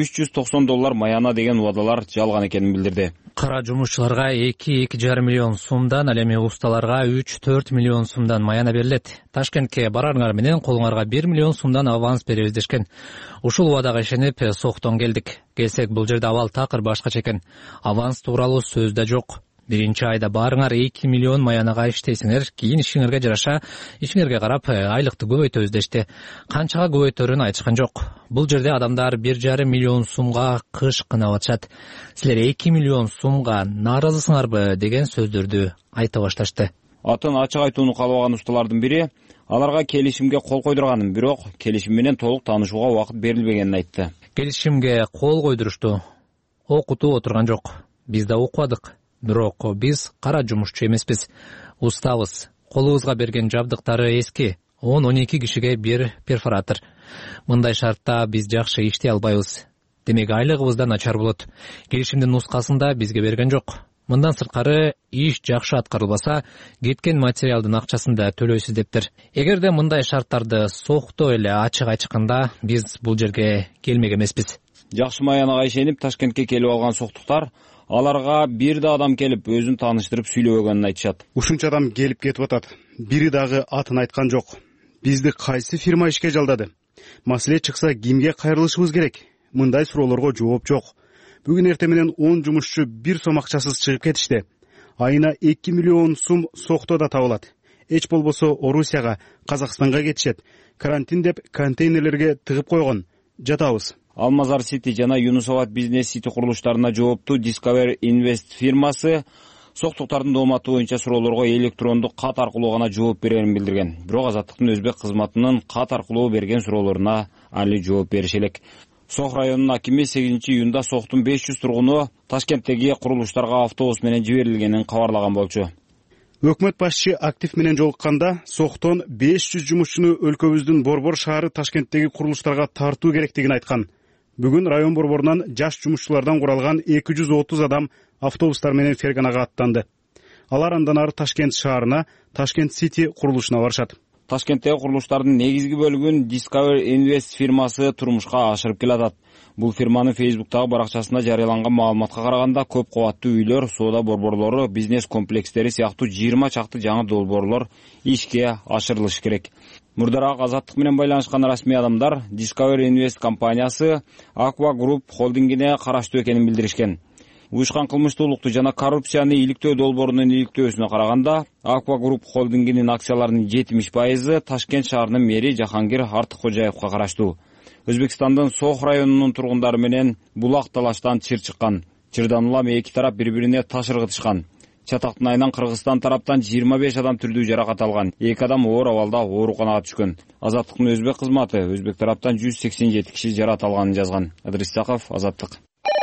$390 маяна деген убадалар жалган экенин билдирди. Кара жумушчуларга 2,5 миллион сумдан, ал эми усталарга 3-4 миллион сумдан маяна берилет. Ташкентке барарыңар менен колуңарга 1 миллион сумдан аванс беребиз дешкен. Ушул убадага ишенип соктон келдик. Келсек бул жерде абал такыр башкача экен. Аванс тууралуу сөз да жок. Биринчи айда барыңар 2 миллион маянага иштейсиңер, кийин ишиңерге жараша ишиңерге карап айлыкты көбөйтөбүз дешти. Канчага көбөйтөрүн айтышкан жок. Бул жерде адамдар 1,5 миллион сумга кыш кынап атышат. Силер 2 миллион сумга нааразысыңарбы деген сөздөрдү айта башташты. Атын ачык айтууну каалабаган усталардын бири аларга келишимге кол койдурганын, бирок келишим менен толук таанышууга убакыт берилбегенин айтты. Келишимге кол койдурушту. Окутуп отурган жок. Биз да окубадык. Бирок биз кара жумушчу эмеспиз. Устабыз. Колубузга берген жабдыктары эски. 10-12 кишиге бир перфоратор. Мындай шартта биз жакшы иштей албайбыз. Демек айлыгыбызда начар болот. Келишимдин нускасында бизге берген жок. Мындан сырткары иш жакшы аткарылбаса, кеткен материалдын акчасын да төлөйсүз дептир. Эгерде мындай шарттарды сокто эле ачык айтканда, биз бул жерге келмек эмеспиз. Жакшы маянага ишенип Ташкентке келип алган соктуктар аларга бир да адам келип өзүн тааныштырып сүйлөбөгөнүн айтышат. Ушунча адам келип кетип атат. Бири дагы атын айткан жок. Бизди кайсы фирма ишке жалдады? Маселе чыкса кимге кайрылышыбыз керек? Мындай суроолорго жооп жок. Бүгүн эртең менен 10 жумушчу бир сом акчасыз чыгып кетишти. Айына 2 миллион сум соктода табылат. Эч болбосо Орусияга, Казакстанга кетишет. Карантин деп контейнерлерге тыгып койгон. Жатабыз. Алмазар Сити жана Юнусабад бизнес сити курулуштарына жооптуу Discover Invest фирмасы соктуктардын дооматы боюнча суроолорго электрондук кат аркылуу гана жооп берерин билдирген. Бирок Азаттыктын өзбек кызматынын кат аркылуу берген суроолоруна али жооп бериши элек. Сох районунун акими 8-июнда Соктун 500 тургуну Ташкенттеги курулуштарга автобус менен жиберилгенин кабарлаган болчу. Өкмөт башчы актив менен жолукканда Соктон 500 жумушчуну өлкөбүздүн Борбор шаары Ташкенттеги курулуштарга тартуу керектигин айткан. Бүгүн район борборунан жаш жумушчулардан куралган 230 адам автобустар менен Ферганага аттанды. Алар андан ары Ташкент шаарына, Ташкент Сити курулушуна барышат. Ташкенттеги курулуштардын негизги бөлүгүн Discover Invest фирмасы турмушка ашырып келатат. Бул фирманын Facebook'тагы баракчасында жарыяланган маалыматка караганда көп кабаттуу үйлөр, соода борборлору, бизнес комплекстери сыяктуу 20 чакты жаңы долбоорлор ишке ашырылышы керек. Мурдараак Азаттык менен байланышкан расмий адамдар Discover Invest компаниясы Aqua Group холдингине караштуу экенин билдиришкен. Уюшкан кылмыштуулукту жана коррупцияны иликтөө долбоорунун иликтөөсүнө караганда Aqua Group холдингинин акцияларынын 70% Ташкент шаарынын мэри Жахангир Артыккожаевка караштуу. Өзбекстандын Сох районунун тургундары менен булак талаштан чыр чыккан. Чырдан улам эки тарап бири-бирине таш ыргытышкан. Чатактын айынан Кыргызстан тараптан 25 адам түрдүү жаракат алган. 2 адам оор абалда ооруканага түшкөн. Азаттыктын өзбек кызматы өзбек тараптан 187 киши жаракат алганын жазган. Адрис Саков, Азаттык.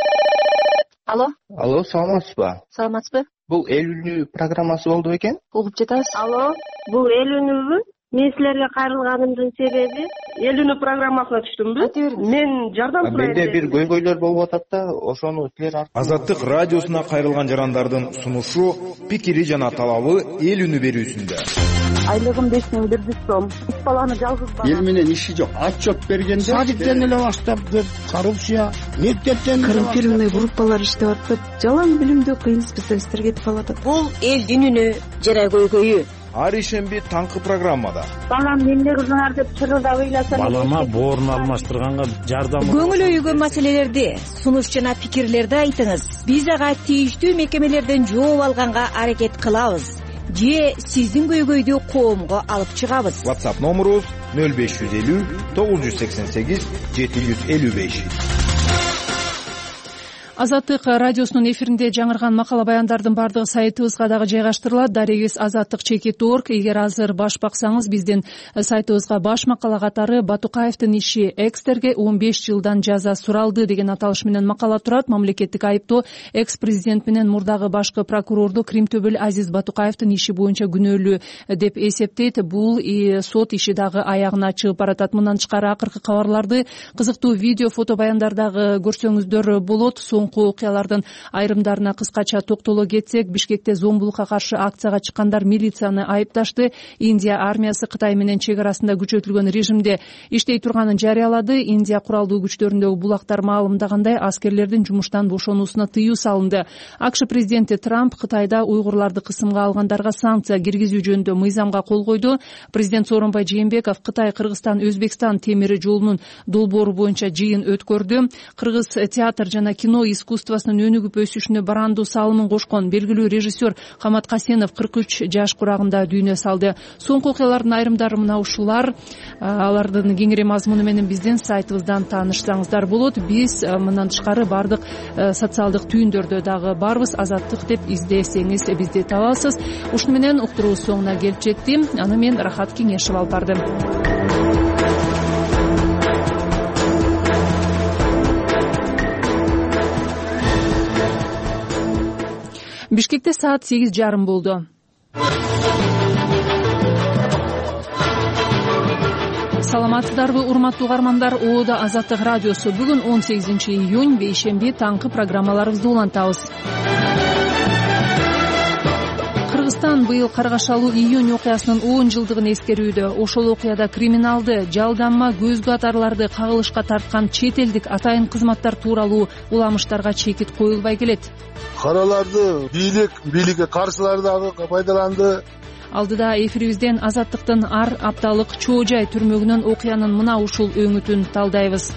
Алло. Алло, саламатсызбы? Саламатсызбы? Бул эл үнү программасы болду бекен? Угуп жатабыз. Алло, бул эл үнүбү? Мен силерге кайрылганымдын себеби эл үнү программасына түштүмбү? Мен жардам сурайм. Менде бир көйгөйлөр болуп атат да, ошону силер Азаттык радиосуна кайрылган жарандардын сунушу, пикири жана талабы эл үнү берүүсүндө. Айлыгым 5100 сом. 3 баланы жалгызбаган. Эл менен иши жок, отчет бергенде садиктен эле баштапты, коррупция, мектептен коррумпированный группалар иштеп атат. Жалаң билимдүү кыйын специалисттер кетип калат. Бул эл үнүнү жара көйгөйү. Ар ишемби таңкы программада. Балам эмне кылдыңар деп чырылдап ыйласам. Балама боорун алмаштырганга жардам. Көңүл өйгөн маселелерди, сунуш жана пикирлерди айтыңыз. Биз ага тийиштүү мекемелерден жооп алганга аракет кылабыз. Же сиздин көйгөйдү коомго алып чыгабыз. WhatsApp номерубуз 0550 988 755. Азаттык радиосунун эфиринде жаңырган макала баяндардын бардыгы сайтыбызга дагы жайгаштырылат. Дарегиз azattik.org. Эгер азыр баш баксаңыз, биздин сайтыбызга баш макала катары Батукаевдин иши экстерге 15 жылдан жаза суралды деген аталыш менен макала турат. Мамлекеттик айыптоо экс-президент менен мурдагы башкы прокурорду Крим Төбөл Азиз Батукаевдин иши боюнча күнөөлүү деп эсептейт. Бул сот иши дагы аягына чыгып баратат. Мындан тышкары акыркы кабарларды кызыктуу видео, фото баяндардагы көрсөңүздөр болот. соңку окуялардын айрымдарына кыскача токтоло кетсек, Бишкекте зомбулукка каршы акцияга чыккандар милицияны айыпташты. Индия армиясы Кытай менен чек арасында күчөтүлгөн режимде иштей турганын жарыялады. Индия куралдуу күчтөрүндөгү булактар маалымдагандай аскерлердин жумуштан бошонуусуна тыюу салынды. АКШ президенти Трамп Кытайда уйгурларды кысымга алгандарга санкция киргизүү жөнүндө мыйзамга кол койду. Президент Сооронбай Жээнбеков Кытай, Кыргызстан, Өзбекстан темир жолунун долбоору боюнча жыйын өткөрдү. Кыргыз театр жана кино искусствосунун өнүгүп өсүшүнө барандуу салымын кошкон белгилүү режиссер Камат Касенов 43 жаш курагында дүйнө салды. Соңку окуялардын айрымдары мына ушулар. Алардын кеңири мазмуну менен биздин сайтыбыздан таанышсаңыздар болот. Биз мындан тышкары бардык социалдык түйүндөрдө дагы барбыз. Азаттык деп издесеңиз бизди табасыз. Ушуну менен уктуруу соңуна келип жетти. Аны мен Рахат Кеңешев алып бардым. Бишкекте саат 8:30 болду. Саламатсыздарбы, урматтуу угармандар? Оода Азаттык радиосу. Бүгүн 18-июнь, бейшемби таңкы программаларыбызды улантабыз. Кыргызстан быйыл каргашалуу июнь окуясынын 10 жылдыгын эскерүүдө. Ошол окуяда криминалды, жалданма көзгө атарларды кагылышка тарткан чет элдик атайын кызматтар тууралуу уламыштарга чекит коюлбай келет. Караларды бийликке каршылар дагы пайдаланды. Алдыда эфирибизден Азаттыктын ар апталык чоо жай түрмөгүнөн окуянын мына ушул өңүтүн талдайбыз.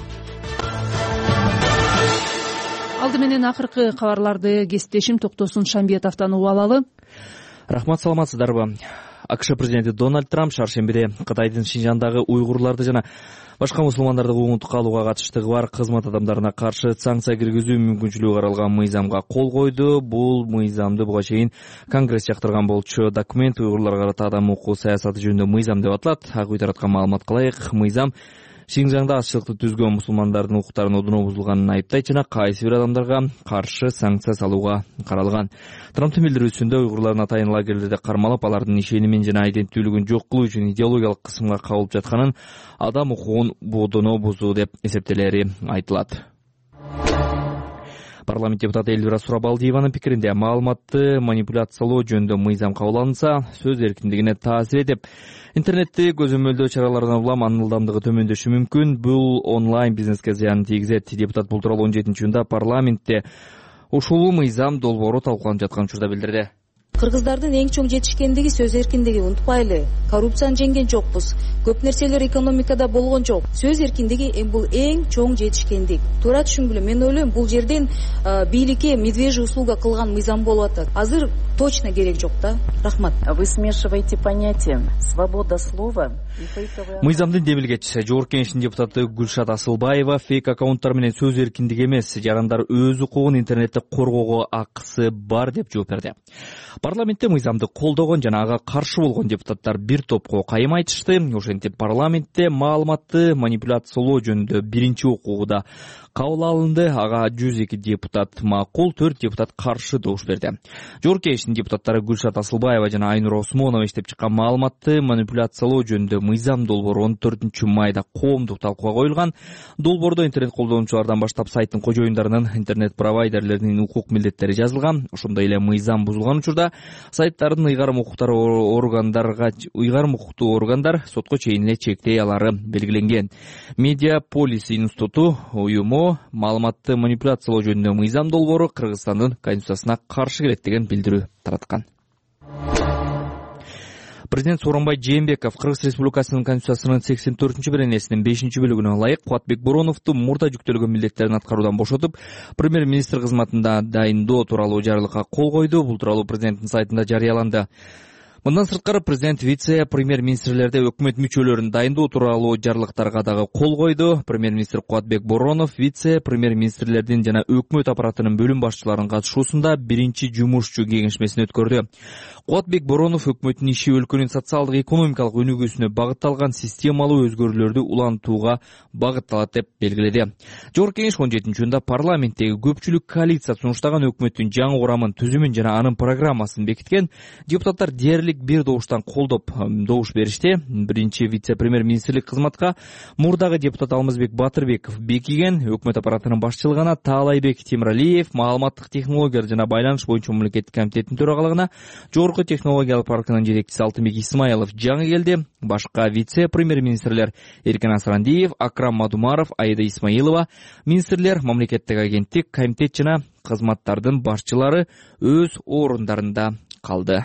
Алды менен акыркы кабарларды кесиптешим Токтосун Шамбиетовдон угуп алалы. Рахмат, саламатсыздарбы? АКШ президенти Дональд Трамп шаршембиде Кытайдын Шинжандагы уйгурларды жана башка мусулмандарды куугунтук алууга катыштыгы бар кызмат адамдарына каршы санкция киргизүү мүмкүнчүлүгү каралган мыйзамга кол койду. Бул мыйзамды буга чейин Конгресс жактырган болчу. Документ уйгурларга карата адам укугу саясаты жөнүндө мыйзам деп аталат. Ак үй тараткан маалымат кылайык. Мыйзам Шинжаңда азчылыкты түзгөн мусулмандардын укуктарынын одуно бузулганын айыптайт жана кайсы бир адамдарга каршы санкция салууга каралган. Трамптын билдирүүсүндө уйгурлардын атайын лагерлерде кармалып, алардын ишенимин жана иденттүүлүгүн жок кылуу үчүн идеологиялык кысымга кабылып жатканын, адам укугун бодоно бузуу деп эсептелери айтылат. Парламент депутаты Эльвира Сурабалдиеванын пикиринде маалыматты манипуляциялоо жөнүндө мыйзам кабыл алынса, сөз эркиндигине таасир этип, интернетти көзөмөлдөө чараларынан улам анын ылдамдыгы төмөндөшү мүмкүн. Бул онлайн бизнеске зыянын тийгизет. Депутат бул тууралуу 17-июнда парламентте ушул мыйзам долбоору талкууланып жаткан учурда билдирди. Кыргыздардын эң чоң жетишкендиги сөз эркиндиги. Унутпайлы, коррупцияны жеңген жокпуз. Көп нерселер экономикада болгон жок. Сөз эркиндиги бул эң чоң жетишкендик. Туура түшүнгүлө, мен ойлойм, бул жерден бийликке медвежий услуга кылган мыйзам болуп атат. Азыр точно керек жок да. Рахмат. Вы смешиваете понятия. Свобода слова и фейковые. Мыйзамдын демилгечиси, Жогорку Кеңештин депутаты Гүлшат Асылбаева фейк аккаунттар менен сөз эркиндиги эмес, жарандар өз укугун интернетте коргоого акысы бар деп жооп берди. Парламентте мыйзамды колдогон жана ага каршы болгон депутаттар бир топко кайым айтышты. Ошентип парламентте маалыматты манипуляциялоо жөнүндө биринчи окууда кабыл алынды. Ага 102 депутат макул, 4 депутат каршы добуш берди. Жогорку Кеңештин депутаттары Гүлшат Асылбаева жана Айнура Осмонова иштеп чыккан маалыматты манипуляциялоо жөнүндө мыйзам долбоору 14-майда коомдук талкууга коюлган. Долбоордо интернет колдонуучулардан баштап сайттын кожоюндарынын, интернет провайдерлеринин укук милдеттери жазылган. Ошондой эле мыйзам бузулган учурда сайттардын ыйгарым укуктуу органдар сотко чейин эле чектей алары белгиленген. Медиа Полис институту уюму маалыматты манипуляциялоо жөнүндө мыйзам долбоору Кыргызстандын конституциясына каршы келет деген билдирүү тараткан. Президент Сооронбай Жээнбеков Кыргыз Республикасынын Конституциясынын 84-беренесинин 5-бөлүгүнө ылайык Кубатбек Бороновду мурда жүктөлгөн милдеттерин аткаруудан бошотуп, премьер-министр кызматында дайындоо тууралуу жарлыкка кол койду. Бул тууралуу президенттин сайтында жарыяланды. Мындан сырткары президент вице-премьер-министрлерде өкмөт мүчөлөрүн дайындоо тууралуу жарлыктарга дагы кол койду. Премьер-министр Кубатбек Боронов вице-премьер-министрлердин жана өкмөт аппаратынын бөлүм башчыларынын катышуусунда биринчи жумушчу кеңешмесин өткөрдү. Кубатбек Боронов өкмөттүн иши өлкөнүн социалдык экономикалык өнүгүүсүнө багытталган системалуу өзгөрүүлөрдү улантууга багытталат деп белгиледи. Жогорку Кеңеш 17-июнда парламенттеги көпчүлүк коалиция сунуштаган өкмөттүн жаңы курамын, түзүмүн жана анын программасын бекиткен. Депутаттар дээрлик министрлик бир добуштан колдоп добуш беришти. Биринчи вице-премьер-министрлик кызматка мурдагы депутат Алмазбек Батырбеков бекиген. Өкмөт аппаратынын башчылыгына Таалайбек Темиралиев, маалыматтык технологиялар жана байланыш боюнча мамлекеттик комитеттин төрагалыгына Жогорку технологиялык паркынын жетекчиси Алтынбек Исмаилов жаңы келди. Башка вице-премьер-министрлер Эркин Асрандиев, Акрам Мадумаров, Аида Исмаилова, министрлер, мамлекеттик агенттик, комитет жана кызматтардын башчылары өз орундарында калды.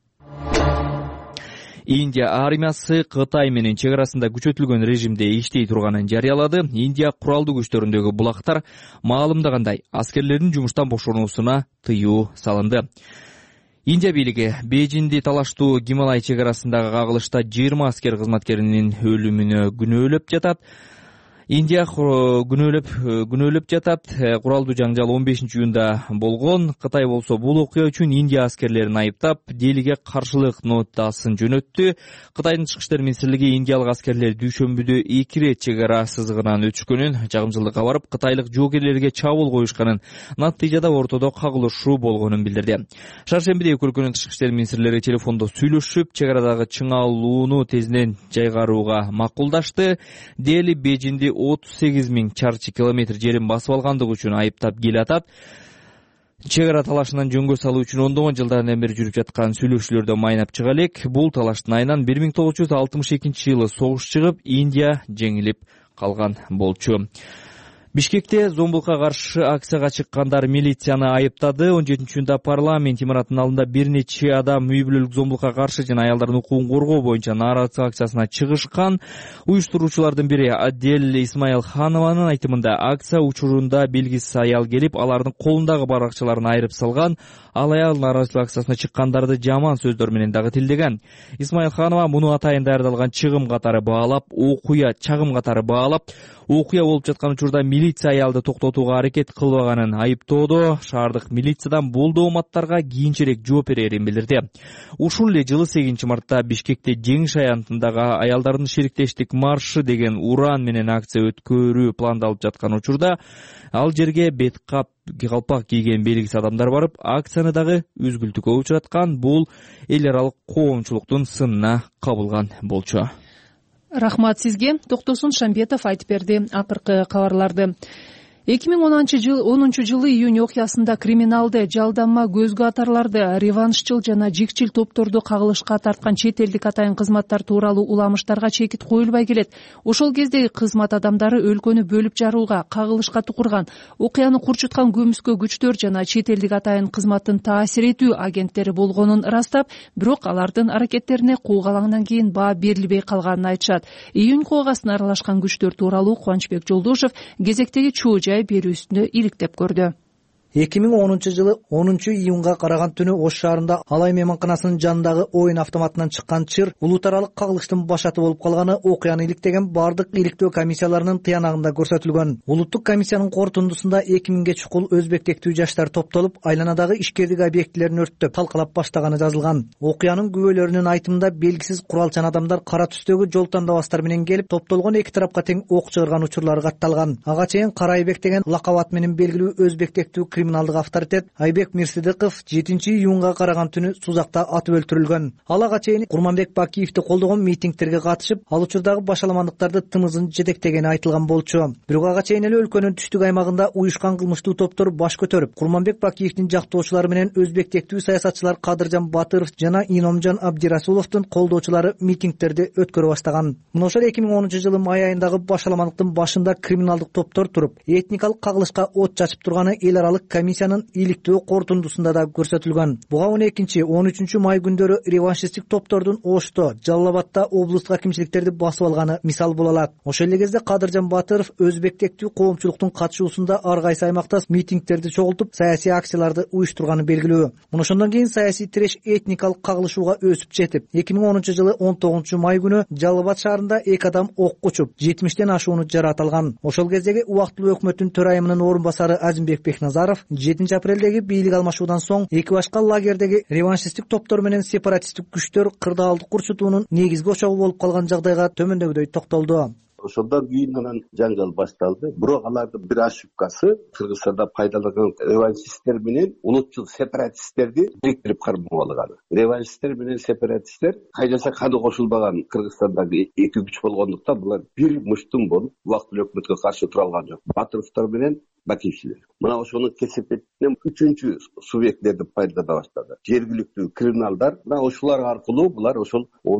Индия армиясы Кытай менен чек арасында күчөтүлгөн режимде иштей турганын жарыялады. Индия куралдуу күчтөрүндөгү булактар маалымдагандай аскерлердин жумуштан бошонуусуна тыюу салынды. Индия бийлиги Бейжиңди талаштуу Гималай чек арасындагы кагылышта 20 аскер кызматкеринин өлүмүнө күнөөлөп жатат. Индия күнөөлөп жатат. Куралдуу жаңжал 15-июнда болгон. Кытай болсо бул окуя үчүн Индия аскерлерин айыптап, делиге каршылык нотасын жөнөттү. Кытайдын Тышкы иштер министрлиги индиялык аскерлер дүйшөмбүдө 2 ирет чек ара сызыгынан өтүшкөнүн, жагымчылыкка барып, кытайлык жоокерлерге чабуул коюшканын, натыйжада ортодо кагылышуу болгонун билдирди. Шаршембиде эки өлкөнүн Тышкы иштер министрлери телефондо сүйлөшүп, чек арадагы чыңалууну тезинен жайгарууга макулдашты. Дели Бейжиңди 38.000 чарчы километр жерин басып алгандыгы үчүн айыптап келатат. Чек ара талашынан жөнгө салуу үчүн ондогон жылдардан бери жүрүп жаткан сүйлөшүүлөрдө майнап чыга элек. Бул талаштын айынан 1962-жылы согуш чыгып, Индия жеңилип калган болчу. Бишкекте зомбулукка каршы акцияга чыккандар милицияны айыптады. 17-июнда парламент имаратынын алдында бир нече адам үй бүлөлүк зомбулукка каршы жана аялдардын укугун коргоо боюнча нааразычылык акциясына чыгышкан. Уюштуруучулардын бири Адель Исмаил Ханованын айтымында акция учурунда белгисиз аял келип, алардын колундагы баракчаларын айырып салган. Ал аял нааразычылык акциясына чыккандарды жаман сөздөр менен дагы тилдеген. Исмаил Ханова муну атайын даярдалган чагым катары баалап, окуя болуп жаткан учурда милиция аялды токтотууга аракет кылбаганын айыптоодо, шаардык милициядан бул дооматтарга кийинчерээк жооп берерин билдирди. Ушул эле жылы 8-мартта Бишкекте Жеңиш аянтындагы аялдардын шериктештик маршы деген уран менен акция өткөрүү пландалып жаткан учурда, ал жерге бет калпак кийген белгисиз адамдар барып, акцияны дагы үзгүлтүккө учураткан. Бул эл аралык коомчулуктун сынына кабылган болчу. Рахмат сизге. Токтосун Шамбетов айтып берди акыркы кабарларды. 2010-жылы июнь окуясында криминалды, жалданма көзгө атарларды, реваншчыл жана жикчил топторду кагылышка тарткан чет элдик атайын кызматтар тууралуу уламыштарга чекит коюлбай келет. Ошол кездеги кызмат адамдары өлкөнү бөлүп жарууга, кагылышка тукурган, окуяны курчуткан көмүскө күчтөр жана чет элдик атайын кызматтын таасир этүү агенттери болгонун ырастап, бирок алардын аракеттерине куугалаңдан кийин баа берилбей калганын айтышат. Июнь куугасына аралашкан күчтөр тууралуу Кубанычбек Жолдошев кезектеги чуу берүүсүндө иликтеп көрдү. 2010-жылы 10-июнга караган түнү Ош шаарында Алай мейманканасынын жанындагы оюн автоматынан чыккан чыр улуу таралык кагылыштын башаты болуп калганы окуяны иликтеген бардык иликтөө комиссияларынын тыянагында көрсөтүлгөн. Улуттук комиссиянын корутундусунда 2000ге чукул өзбек тектүү жаштар топтолуп, айланадагы ишкердик объектилерин өрттөп, талкалап баштаганы жазылган. Окуянын күбөлөрүнүн айтымында белгисиз куралчан адамдар кара түстөгү жол тандабастар менен келип, топтолгон эки тарапка тең ок чыгарган учурлар катталган. Ага чейин Карайбек деген лакап ат менен белгилүү өзбек тектүү криминалдык авторитет Айбек Мирсидиков 7-июнга караган түнү Сузакта атып өлтүрүлгөн. Ал ага чейин Курманбек Бакиевди колдогон митингтерге катышып, ал учурдагы башаламандыктарды тымызын жетектегени айтылган болчу. Бирок ага чейин эле өлкөнүн түштүк аймагында уюшкан кылмыштуу топтор баш көтөрүп, Курманбек Бакиевдин жактоочулары менен өзбек тектүү саясатчылар Кадыржан Батыров жана Иномжан Абдирасуловдун колдоочулары митингтерди өткөрө баштаган. Мына ошол 2010-жылы май айындагы башаламандыктын башында криминалдык топтор туруп, этникалык кагылышка от чачып турганы эл аралык комиссиянын иликтөө корутундусунда да көрсөтүлгөн. Буга 12-13 май күндөрү реваншисттик топтордун Ошто, Жалал Абадта облустук акимчиликтерди басып алганы мисал боло алат. Ошол эле кезде Кадыржан Батыров өзбек тектүү коомчулуктун катышуусунда ар кайсы аймакта митингтерди чогултуп, саясий акцияларды уюштурганы белгилүү. Мына ошондон кийин саясий тиреш этникалык кагылышууга өсүп жетип, 2010-жылы 19 май күнү Жалал Абад шаарында эки адам окко учуп, 70тен ашууну жараат алган. Ошол кездеги убактылуу өкмөттүн төрайымынын орун басары Азимбек Бекназаров 7-апрелдеги бийлик алмашуудан соң эки башка лагердеги реваншисттик топтор менен сепаратисттик күчтөр кырдаалды курчутуунун негизги очогу болуп калган жагдайга төмөндөгүдөй токтолду. ошондон кийин анан жаңжал башталды. Бирок алардын бир ошибкасы Кыргызстанда пайдаланган реваншисттер менен улутчул сепаратисттерди бириктирип кармап алган. Реваншисттер менен сепаратисттер кайдаса каны кошулбаган Кыргызстандагы эки күч болгондуктан булар бир муштум болуп убактылуу өкмөткө каршы тура алган жок. Батыровдор менен Бакиевчилер. Мына ошонун кесепетинен үчүнчү субъекттерди пайдалана баштады. Жергиликтүү криминалдар. Мына ошолор аркылуу булар ошол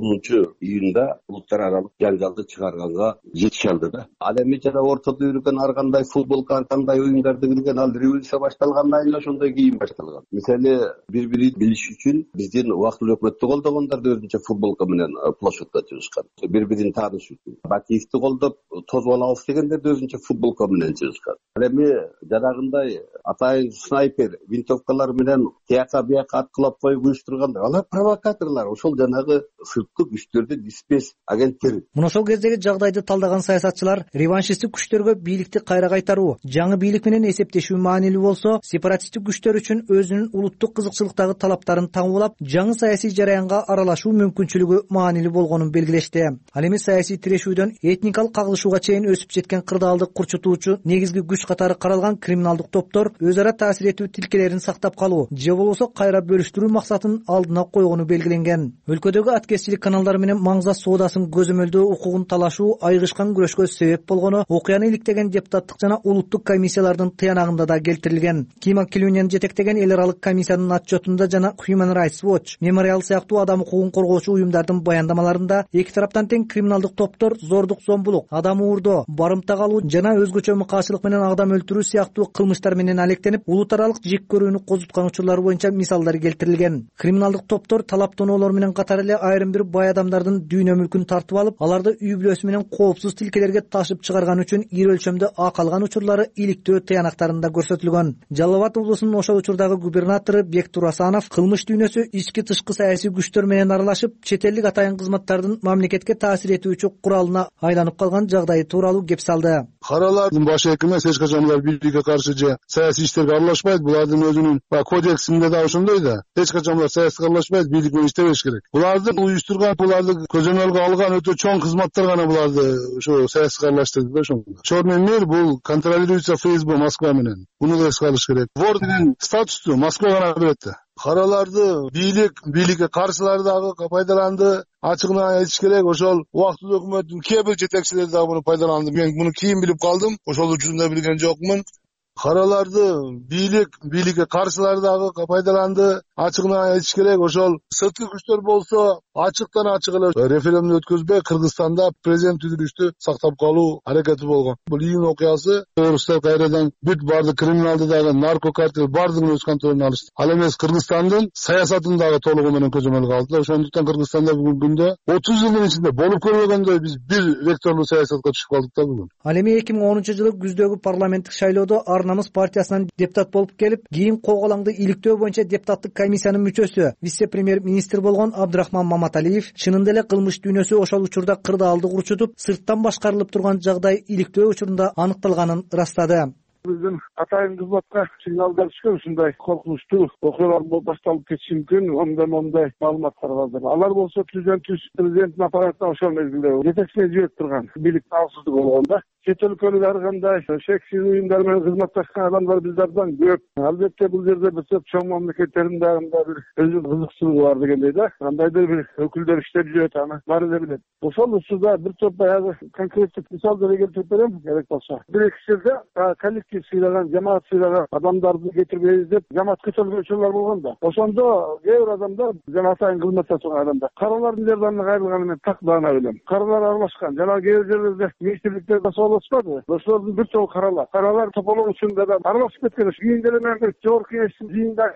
10-июнда улуттар аралык жаңжалды чыгарганга жетише алды да. Ал эми жана ортодо жүргөн ар кандай футболко, ар кандай оюндарды кирген ал революция башталгандан эле ошондой кийин башталган. Мисалы бири-бирин билиш үчүн биздин убактылуу өкмөттү колдогондор да өзүнчө футболко менен площадка чыгышкан. Бири-бирин тааныш үчүн. Бакиевди колдоп тозуп алабыз дегендер да өзүнчө футболко менен чыгышкан. Ал эми жанагындай атайын снайпер винтовкалар менен тияка бияка аткылап коюп уюштургандар, алар провокаторлор, ошол жанагы сырткы күчтөрдүн диспес агенттери. Мына ошол кездеги жагдайды талдаган саясатчылар реваншисттик күчтөргө бийликти кайра кайтаруу, жаңы бийлик менен эсептешүү маанилүү болсо, сепаратисттик күчтөр үчүн өзүнүн улуттук кызыкчылыктагы талаптарын таңуулап, жаңы саясий жараянга аралашуу мүмкүнчүлүгү маанилүү болгонун белгилешти. Ал эми саясий тирешүүдөн этникалык кагылышууга чейин өсүп жеткен кырдаалды курчутуучу негизги күч катары каралган криминалдык топтор өз ара таасир этүү тилкелерин сактап калуу же болбосо кайра бөлүштүрүү максатын алдына койгону белгиленген. Өлкөдөгү аткезчилик каналдары менен маңза соодасын көзөмөлдөө укугун талашуу айгышкан күрөшкө себеп болгону окуяны иликтеген депутаттык жана улуттук комиссиялардын тыянагында да келтирилген. Кима Килюнен жетектеген эл аралык комиссиянын отчетунда жана Human Rights Watch, Memorial сыяктуу адам укугун коргоочу уюмдардын баяндамаларында эки тараптан тең криминалдык топтор зордук, зомбулук, адам уурдоо, барымта калуу жана өзгөчө мыкаачылык менен адам өлтүрүү сыяктуу кылмыштар менен алектенип, улут аралык жек көрүүнү козуткан учурлар боюнча мисалдар келтирилген. Криминалдык топтор талаптоноолор менен катар эле айрым бир бай адамдардын дүйнө мүлкүн тартып алып, аларды үй бүлөсү менен коопсуз тилкелерге ташып чыгарган үчүн ири өлчөмдө акы алган учурлары иликтөө тыянактарында көрсөтүлгөн. Жалал Абад облусунун ошол учурдагы губернатору Бектур Асанов кылмыш дүйнөсү ички-тышкы саясий күчтөр менен аралашып, чет элдик атайын кызматтардын мамлекетке таасир этүүчү куралына айланып калган жагдайы тууралуу кеп салды. Каралардын баш экимес эч качан булар бийликке каршы же саясий иштерге аралашпайт. Булардын өзүнүн кодексинде да ошондой да. Эч качан булар саясатка аралашпайт, бийлик менен иштебеш керек. Буларды уюштурган, буларды көзөмөлгө алган өтө чоң кызматтар гана буларды ошо саясатка аралаштырды да ошондо. Черный мир бул контролируется ФСБ Москва менен. Буну да эске алыш керек. Вор деген статусту Москва гана берет да. Караларды бийликке каршылар дагы пайдаланды. Ачыгынан айтыш керек, ошол убактылуу өкмөттүн кээ бир жетекчилери дагы буну пайдаланды. Мен муну кийин билип калдым. Ошол учурунда билген жокмун. Караларды бийликке каршылар дагы пайдаланды. Ачыгынан айтыш керек, ошол сырткы күчтөр болсо ачыктан ачык эле референдум өткөзбөй Кыргызстанда президент түзүлүштү сактап калуу аракети болгон. Бул июнь окуясы орустар кайрадан бүт бардык криминалды дагы наркокартел бардыгын өз контролуна алышты. Ал эмес Кыргызстандын саясатын дагы толугу менен көзөмөлгө алды. Ошондуктан Кыргызстанда бүгүнкү күндө 30 жылдын ичинде болуп көрбөгөндөй биз бир векторлуу саясатка түшүп калдык да бүгүн. Ал эми 2010-жылы күздөгү парламенттик шайлоодо Ар намыс партиясынан депутат болуп келип, кийин Кооголаңды иликтөө боюнча депутаттык комиссиянын мүчөсү, вице-премьер-министр болгон Абдрахман Маматалиев чынында эле кылмыш дүйнөсү ошол учурда кырдаалды курчутуп, сырттан башкарылып турган жагдай иликтөө учурунда аныкталганын ырастады. Биздин атайын кызматка сигналдар түшкөн, ушундай коркунучтуу окуялар башталып кетиши мүмкүн, ондай маалыматтар бар. Алар болсо президенттин аппаратына ошол мезгилде жетекчине жиберип турган, бийлик таапсыздык болгондо. Чет өлкөлүк ар кандай шексиз уюмдар менен кызматташкан адамдар bizlerden көп. Албетте бул жерде биз чоң мамлекеттердин дагы бир өзүнүн кызыкчылыгы бар дегендей да. Кандайдыр бир өкүлдөр иштеп жүрөт, аны баары эле билет. Ошол учурда бир топ баягы конкреттик мисалдар келтирип берем, керек болсо. Бир-эки жерде коллектив сыйлаган, жамаат сыйлаган адамдарды кетирбейбиз деп жамаат көтөргөнчүлөр болгон да. Ошондо кээ бир адамдар жана атайын кызматта турган адамдар каралардын жерден кайрылганы менен так даана билем. Каралар аралашкан, жана кээ бир жерлерде министрликтерде ошолордун бир тобу каралар тополоо үчүн да аралашып кеткен. Кийин деле мен бир жогорку кеңештин жыйынында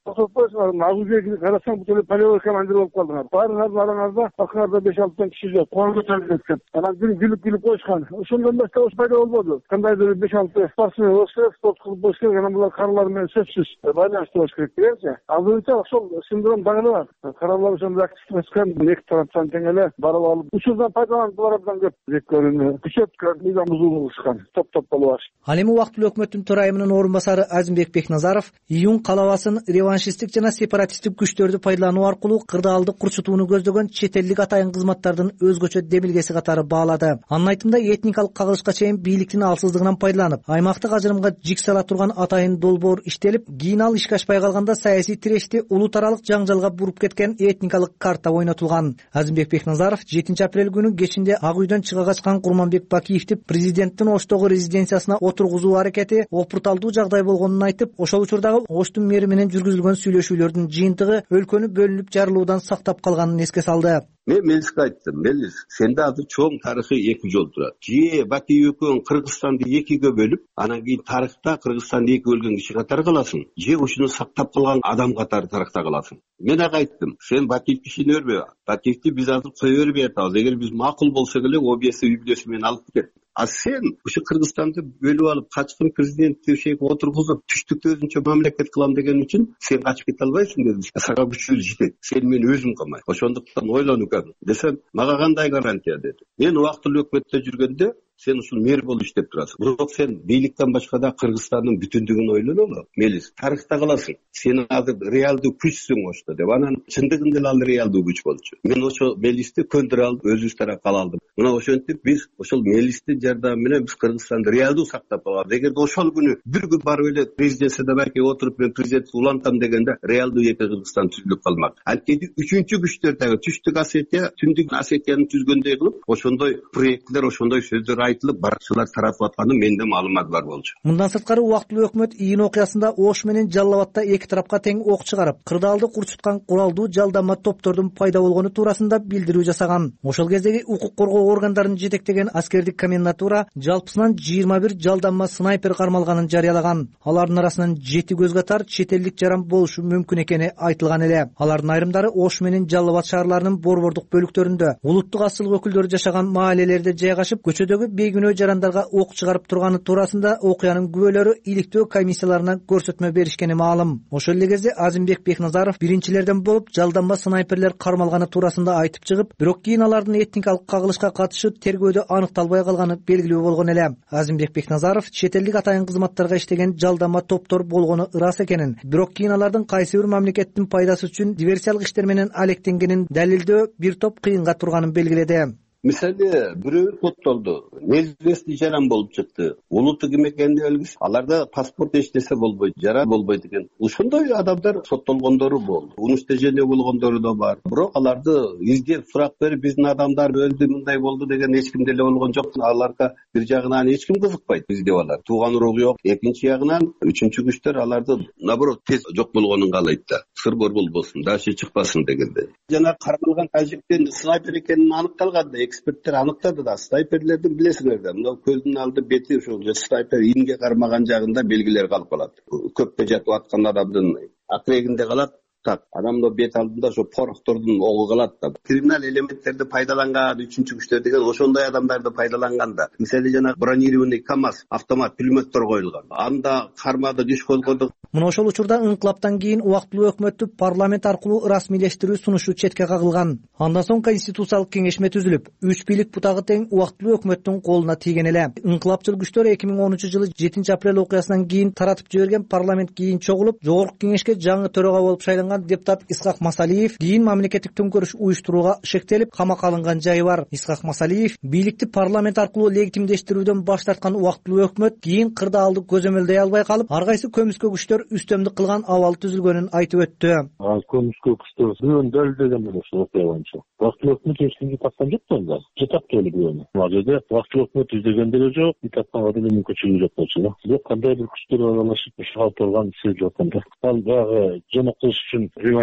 агузеги карасаң бут эле полевой командир болуп калдыңар. Баарыңардын араңарда акырда 5-6 киши жок. Коомго көтөрүлүп кеткен. Анан күлүп коюшкан. Ошондон баштап пайда болбоду. Кандайдыр 5-6 спортсмен расмий болуш керек, спорт кылып болуш керек. Анан булар каралар менен сөзсүз байланыштуу болуш керек дегенчи. Азырынча ошол синдром дагы бар. Каралар ошондой активдешкен, эки тараптан тең эле барып алып, учурдан пайдаланып булар абдан көп жекөрүнү күчөткөн, мыйзам бузуулук кылышкан, топ болуп атышты. Ал эми убактылуу өкмөттүн төрайымынын орун басары Азимбек Бекназаров июн калабасын реваншисттик жана сепаратисттик күчтөрдү пайдалануу аркылуу кырдаалды курчутууну көздөгөн чет элдик атайын кызматтардын өзгөчө демилгеси катары баалады. Анын айтымында этникалык кагылышка чейин бийликтин алсыздыгынан пайдаланып, аймактык ажырымга жик сала турган атайын долбоор иштелип, кийин ал ишке ашпай калганда саясий тирешти улут аралык жаңжалга буруп кеткен этникалык карта ойнотулган. Азимбек Бекназаров 7 апрель күнү кечинде Ак үйдөн чыга качкан Курманбек Бакиевди президенттин Оштогу резиденциясына отургузуу аракети опурталдуу жагдай болгонун айтып, ошол учурдагы Оштун мэри менен жүргүзүлгөн сүйлөшүүлөрдүн жыйынтыгы өлкөнү бөлүнүп жарылуудан сактап калганын эске салды. Мен Мелиске айттым, Мелис, сенде азыр чоң тарыхый эки жол турат. Же Бакиев экөөң Кыргызстанды экиге бөлүп, анан кийин тарыхта Кыргызстанды эки бөлгөн киши катары каласың, же ушуну сактап калган адам катары тарыхта каласың. Мен ага айттым, сен Бакиевди ишене бербе. Бакиевди биз азыр кое бербей атабыз. Эгер биз макул болсок эле ОБС үй бүлөсү менен алып кет. А сен ушу Кыргызстанды бөлүп алып, качкын президентти ошеге отургузуп, түштүктө өзүнчө мамлекет кылам деген үчүн сен качып кете албайсың деди. Сага күчүбүз жетет. Сен мен өзүм калмай. Ошондуктан ойлон экен десем, мага кандай гарантия деди. Мен убактылуу өкмөттө жүргөндө сен ушул мэр болуп иштеп турасың. Бирок сен бийликтен башка да Кыргызстандын бүтүндүгүн ойлонолу. Мелис, тарыхта каласың. Сен азыр реалдуу күчсүң ошто деп. Анан чындыгында эле ал реалдуу күч болчу. Мен ошо Мелисти көндүрө алып, өзүбүз тарап кала алдым. Мына ошентип биз ошол Мелистин жардамы менен биз Кыргызстанды реалдуу сактап калабыз. Эгерде ошол күнү бир күн барып эле президенцияда балки отуруп мен президентти улантам дегенде реалдуу эки Кыргызстан түзүлүп калмак. Анткени үчүнчү күчтөр дагы түштүк Осетия, түндүк Осетияны түзгөндөй кылып, ошондой проекттер, ошондой сөздөр айтылып баракчылар таратып атканы менде маалымат бар болчу. Мындан сырткары убактылуу өкмөт июнь окуясында Ош менен Жалал Абадта эки тарапка тең ок чыгарып, кырдаалды курчуткан куралдуу жалданма топтордун пайда болгону туурасында билдирүү жасаган. Ошол кездеги укук коргоо органдарын жетектеген аскердик комендатура жалпысынан 21 жалданма снайпер кармалганын жарыялаган. Алардын арасынан 7 көз катар чет элдик жаран болушу мүмкүн экени айтылган эле. Алардын айрымдары Ош менен Жалал Абад шаарларынын борбордук бөлүктөрүндө, улуттук азчылык өкүлдөрү жашаган маалелерде жайгашып, көчөдөгү бейгүнөө жарандарга ок чыгарып турганы туурасында окуянын күбөлөрү иликтөө комиссияларына көрсөтмө беришкени маалым. Ошол эле кезде Азимбек Бекназаров биринчилерден болуп жалданма снайперлер кармалганы туурасында айтып чыгып, бирок кийин алардын этникалык кагылышка катышы тергөөдө аныкталбай калганы белгилүү болгон эле. Азимбек Бекназаров чет элдик атайын кызматтарга иштеген жалданма топтор болгону ырас экенин, бирок кийин алардын кайсы бир мамлекеттин пайдасы үчүн диверсиялык иштер менен алектенгенин далилдөө бир топ кыйынга турганын белгиледи. Мисалы бирөө соттолду. Неизвестный жаран болуп чыкты. Улуты ким экени белгисиз. Аларда паспорт эчтесе болбойт, жара болбойт экен. Ошондой адамдар соттолгондору болду. Уничтожение болгондору да бар. Бирок аларды издеп сурак берип, биздин адамдар өлдү, мындай болду деген эч ким деле болгон жок. Аларга бир жагынан эч ким кызыкпайт издеп алар. Тууган уругу жок. Экинчи ягынан үчүнчү күчтөр аларды наоборот тез жок болгонун каалайт да. Сырбор болбосун, дачы чыкпасын дегенде. Жана кармалган тажиктен снайпер экенин аныкталганда эксперттер аныктады да. Снайперлердин билесиңер да, мына көздүн алды бети ошол снайпер инге кармаган жагында белгилер калып калат. Көпкө жатып аткан адамдын акрегинде калат. Так, адамдын бет алдында ошо порохтордун ого калат да. Криминал элементтерди пайдаланган үчүнчү күчтөр деген ошондой адамдарды пайдаланган да. Мисалы жана бронированный КАМАЗ, автомат пулеметтер коюлган. Анда кармады, күч колгоду. Мына ошол учурда инкылаптан кийин убактылуу өкмөттү парламент аркылуу расмийлештирүү сунушу четке кагылган. Андан соң конституциялык кеңешме түзүлүп, 3 бийлик бутагы тең убактылуу өкмөттүн колуна тийген эле. Инкылапчыл күчтөр 2013 жылы 7 апрель окуясынан кийин таратып жиберген парламент кийин чогулуп, жогорку кеңешке жаңы төрага болуп шайланган депутат Исхак Масалиев кийин мамлекеттик төңкөрүш уюштурууга шектелип, камакка алынган жайы бар. Исхак Масалиев бийликти парламент аркылуу легитимдештирүүдөн баш тарткан убактылуу өкмөт кийин кырдаалды көзөмөлдөй албай калып, ар кайсы көмүскө күчтөр үстөмдүк кылган абал түзүлгөнүн айтып өттү. Көмүскө күчтөр бирөөнү далилдеген ошол окуя боюнча. Убактылуу өкмөт эч кимге тапкан жок да анда. Жетапты эле бирөөнү. Ал жерде убактылуу өкмөт издеген деле жок, тапканга деле мүмкүнчүлүгү жок болчу да. Бирок кандай бир күчтөр аралашып ушуга турган сөз жок анда. Ал дагы жоноктош үчүн реванш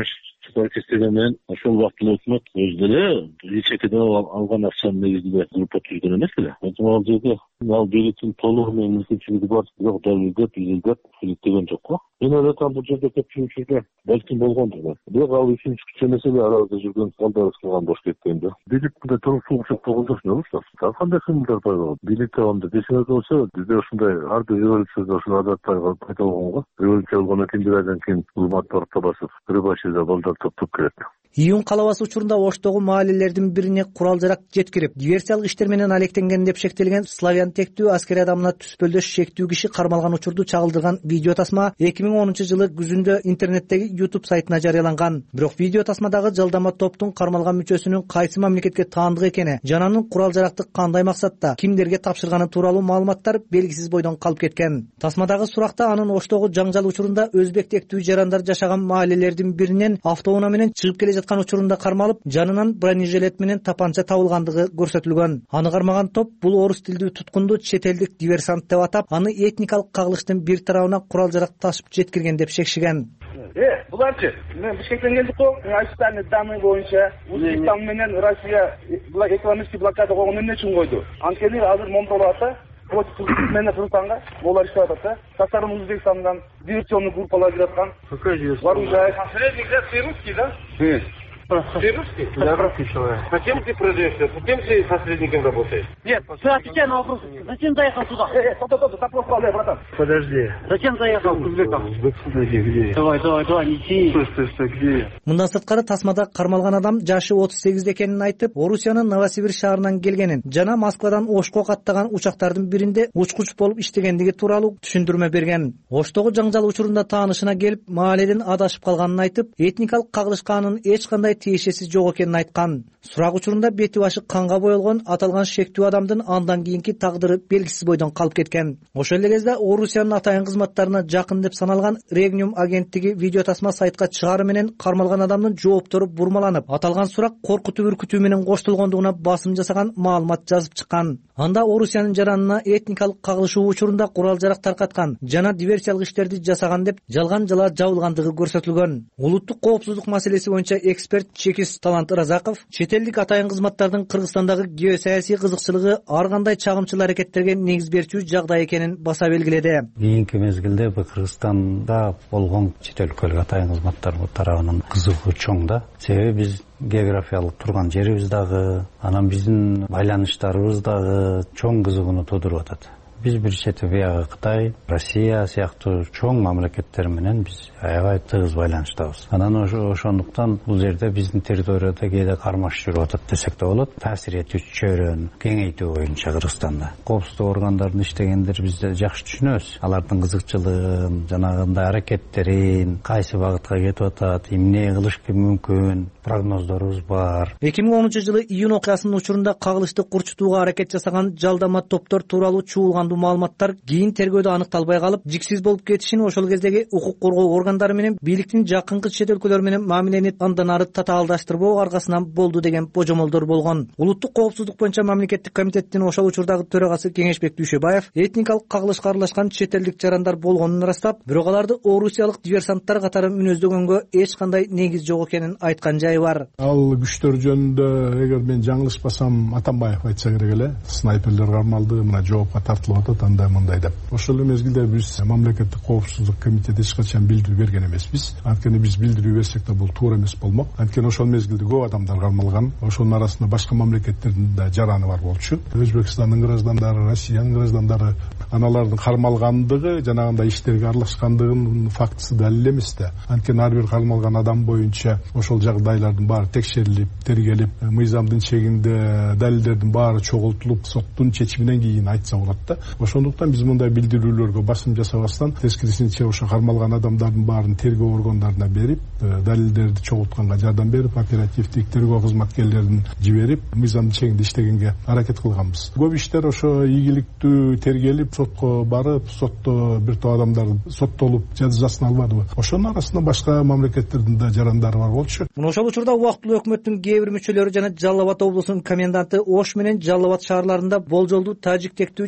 акчаларды эстеген менен ошол убактылуу өкмөт өзү деле ичекеден алган акчанын негизинде группа түзгөн эмес эле. Ал жерде ал бийликтин толугу менен мүмкүнчүлүгү бар. Жок, далилдеп, изилдеп иликтеген жок го. Мен ойлойм, бул жерде көпчүлүк балким болгондур. Бирок ал үчүнчү күчө маселе арабызда жүргөн балдарыбыз кылган болуш кеткен да. Бийлик мындай туруктуулук болгондо ал кандай кыймылдар пайда болот? Бийликте анда десеңер болсо, бизде ушундай ар бир революцияда ушул адаттар пайда болгон го. Революция болгондон кийин бир айдан кийин улматтарды басып, рыбачыда балдар топтоп келет. Июнь калабасы учурунда Оштогу маалелердин бирине курал жарак жеткирип, диверсиялык иштер менен алектенген деп шектелген славян тектүү аскер адамына түспөлдөш шектүү киши кармалган учурду чагылдырган видео тасма 2010-жылы күзүндө интернеттеги YouTube сайтына жарыяланган. Бирок видео тасмадагы жалдама топтун кармалган мүчөсүнүн кайсы мамлекетке таандык экени, жана анын курал жаракты кандай максатта, кимдерге тапшырганы тууралуу маалыматтар белгисиз бойдон калып кеткен. Тасмадагы суракта анын Оштогу жаңжал учурунда өзбек тектүү жарандар жашаган маалелердин биринен автоунаа менен чыгып келе жаткан учурунда кармалып, жанынан бронежилет менен тапанча табылгандыгы көрсөтүлгөн. Аны кармаган топ бул орус тилдүү туткунду чет элдик диверсант деп атап, аны этникалык кагылыштын бир тарабына курал жарак ташып жеткирген деп шекшиген. Буларчы, мен Бишкектен келдик го. Официальный данные боюнча Узбекстан менен Россия экономический блокада койгон эмне үчүн койду? Анткени азыр момтолуп против менен Кыргызстанга олар иштеп атат да. Тастарым Узбекстандан диверсионный группалар кирип аткан. Вооружай. Посредник русский, да? Нет. Ты русский? Да, русский человек. Зачем ты продаешься? Зачем ты посредником работаешь? Нет, ты отвечай на вопрос. Зачем заехал сюда? Вопрос правда, братан. Подожди. Зачем заехал к узбекам? Где? Давай, неси. Стой, где? Мындан сырткары тасмада кармалган адам жашы 38 экенин айтып, Орусиянын Новосибирск шаарынан келгенин жана Москвадан Ошко каттаган учактардын биринде учкуч болуп иштегендиги тууралуу түшүндүрмө берген. Оштогу жаңжал учурунда таанышына келип, мааледен адашып калганын айтып, этникалык кагылышканын эч кандай тиешеси жок экенин айткан. Сурак учурунда бети башы канга боелгон аталган шектүү адамдын андан кийинки тагдыры белгисиз бойдон калып кеткен. Ошол эле кезде Орусиянын атайын кызматтарына жакын деп саналган Регниум агенттиги видео тасма сайтка чыгары менен кармалган адамдын жооптору бурмаланып, аталган сурак коркутуу үркүтүү менен коштолгондугуна басым жасаган маалымат жазып чыккан. Анда Орусиянын жаранына этникалык кагылышуу учурунда курал жарак таркаткан жана диверсиялык иштерди жасаган деп жалган жала жабылгандыгы көрсөтүлгөн. Улуттук коопсуздук маселеси боюнча эксперт Чекис Талант Разаков чет элдик атайын кызматтардын Кыргызстандагы геосаясий кызыкчылыгы ар кандай чагымчыл аракеттерге негиз берчү жагдай экенин баса белгиледи. Кийинки мезгилде Кыргызстанда болгон чет өлкөлүк атайын кызматтар тарабынан кызыгуу чоң да. Себеби биз географиялык турган жерибиз дагы, анан биздин байланыштарыбыз дагы чоң кызыгууну туудуруп атат. Биз бир чети биягы Кытай, Россия сыяктуу чоң мамлекеттер менен биз аябай тыгыз байланыштабыз. Анан ошондуктан бул жерде биздин территорияда кээде кармаш жүрүп атат десек да болот. Таасир этүү чөйрөнү кеңейтүү боюнча Кыргызстанда коопсуздук органдарын иштегендер биз жакшы түшүнөбүз. Алардын кызыкчылыгын, жанагындай аракеттерин, кайсы багытка кетип атат, эмне кылыш мүмкүн, прогноздорубуз бар. 2010-жылы июнь окуясынын учурунда кагылышты курчутууга аракет жасаган жалдама топтор тууралуу чуулган маалыматтар кийин тергөөдө аныкталбай калып, жиксиз болуп кетишин ошол кездеги укук коргоо органдары менен бийликтин жакынкы чет өлкөлөр менен мамилени андан ары татаалдаштырбоо аркасынан болду деген божомолдор болгон. Улуттук коопсуздук боюнча мамлекеттик комитеттин ошол учурдагы төрагасы Кеңешбек Дүйшөбаев этникалык кагылышка аралашкан чет элдик жарандар болгонун ырастап, бирок аларды орусиялык диверсанттар катары мүнөздөгөнгө эч кандай негиз жок экенин айткан жайы бар. Ал күчтөр жөнүндө эгер мен жаңылышпасам Атамбаев айтса керек эле, снайперлер кармалды, мына жоопко тартылып атат андай мындай деп. Ошол эле мезгилде биз мамлекеттик коопсуздук комитети эч качан билдирүү берген эмеспиз. Анткени биз билдирүү берсек да бул туура эмес болмок. Анткени ошол мезгилде көп адамдар кармалган. Ошонун арасында башка мамлекеттердин да жараны бар болчу. Өзбекстандын граждандары, Россиянын граждандары, аналардын кармалгандыгы, жанагындай иштерге аралашкандыгынын фактысы далил эмес да. Анткени ар бир кармалган адам боюнча ошол жагдайлардын баары текшерилип, тергелип, мыйзамдын чегинде далилдердин баары чогултулуп, соттун чечиминен кийин айтса болот да. Ошондуктан биз мындай билдирүүлөргө басым жасабастан тескерисинче ошо кармалган адамдардын баарын тергөө органдарына берип, далилдерди чогултканга жардам берип, оперативдик тергөө кызматкерлерин жиберип, мыйзамдын чегинде иштегенге аракет кылганбыз. Көп иштер ошо ийгиликтүү тергелип, сотко барып, сотто бир топ адамдар соттолуп жазасын албадыбы. Ошонун арасында башка мамлекеттердин да жарандары бар болчу. Мына ошол учурда убактылуу өкмөттүн кээ бир мүчөлөрү жана Жалал Абад облусунун коменданты Ош менен Жалал Абад шаарларында болжолдуу тажик тектүү жалдама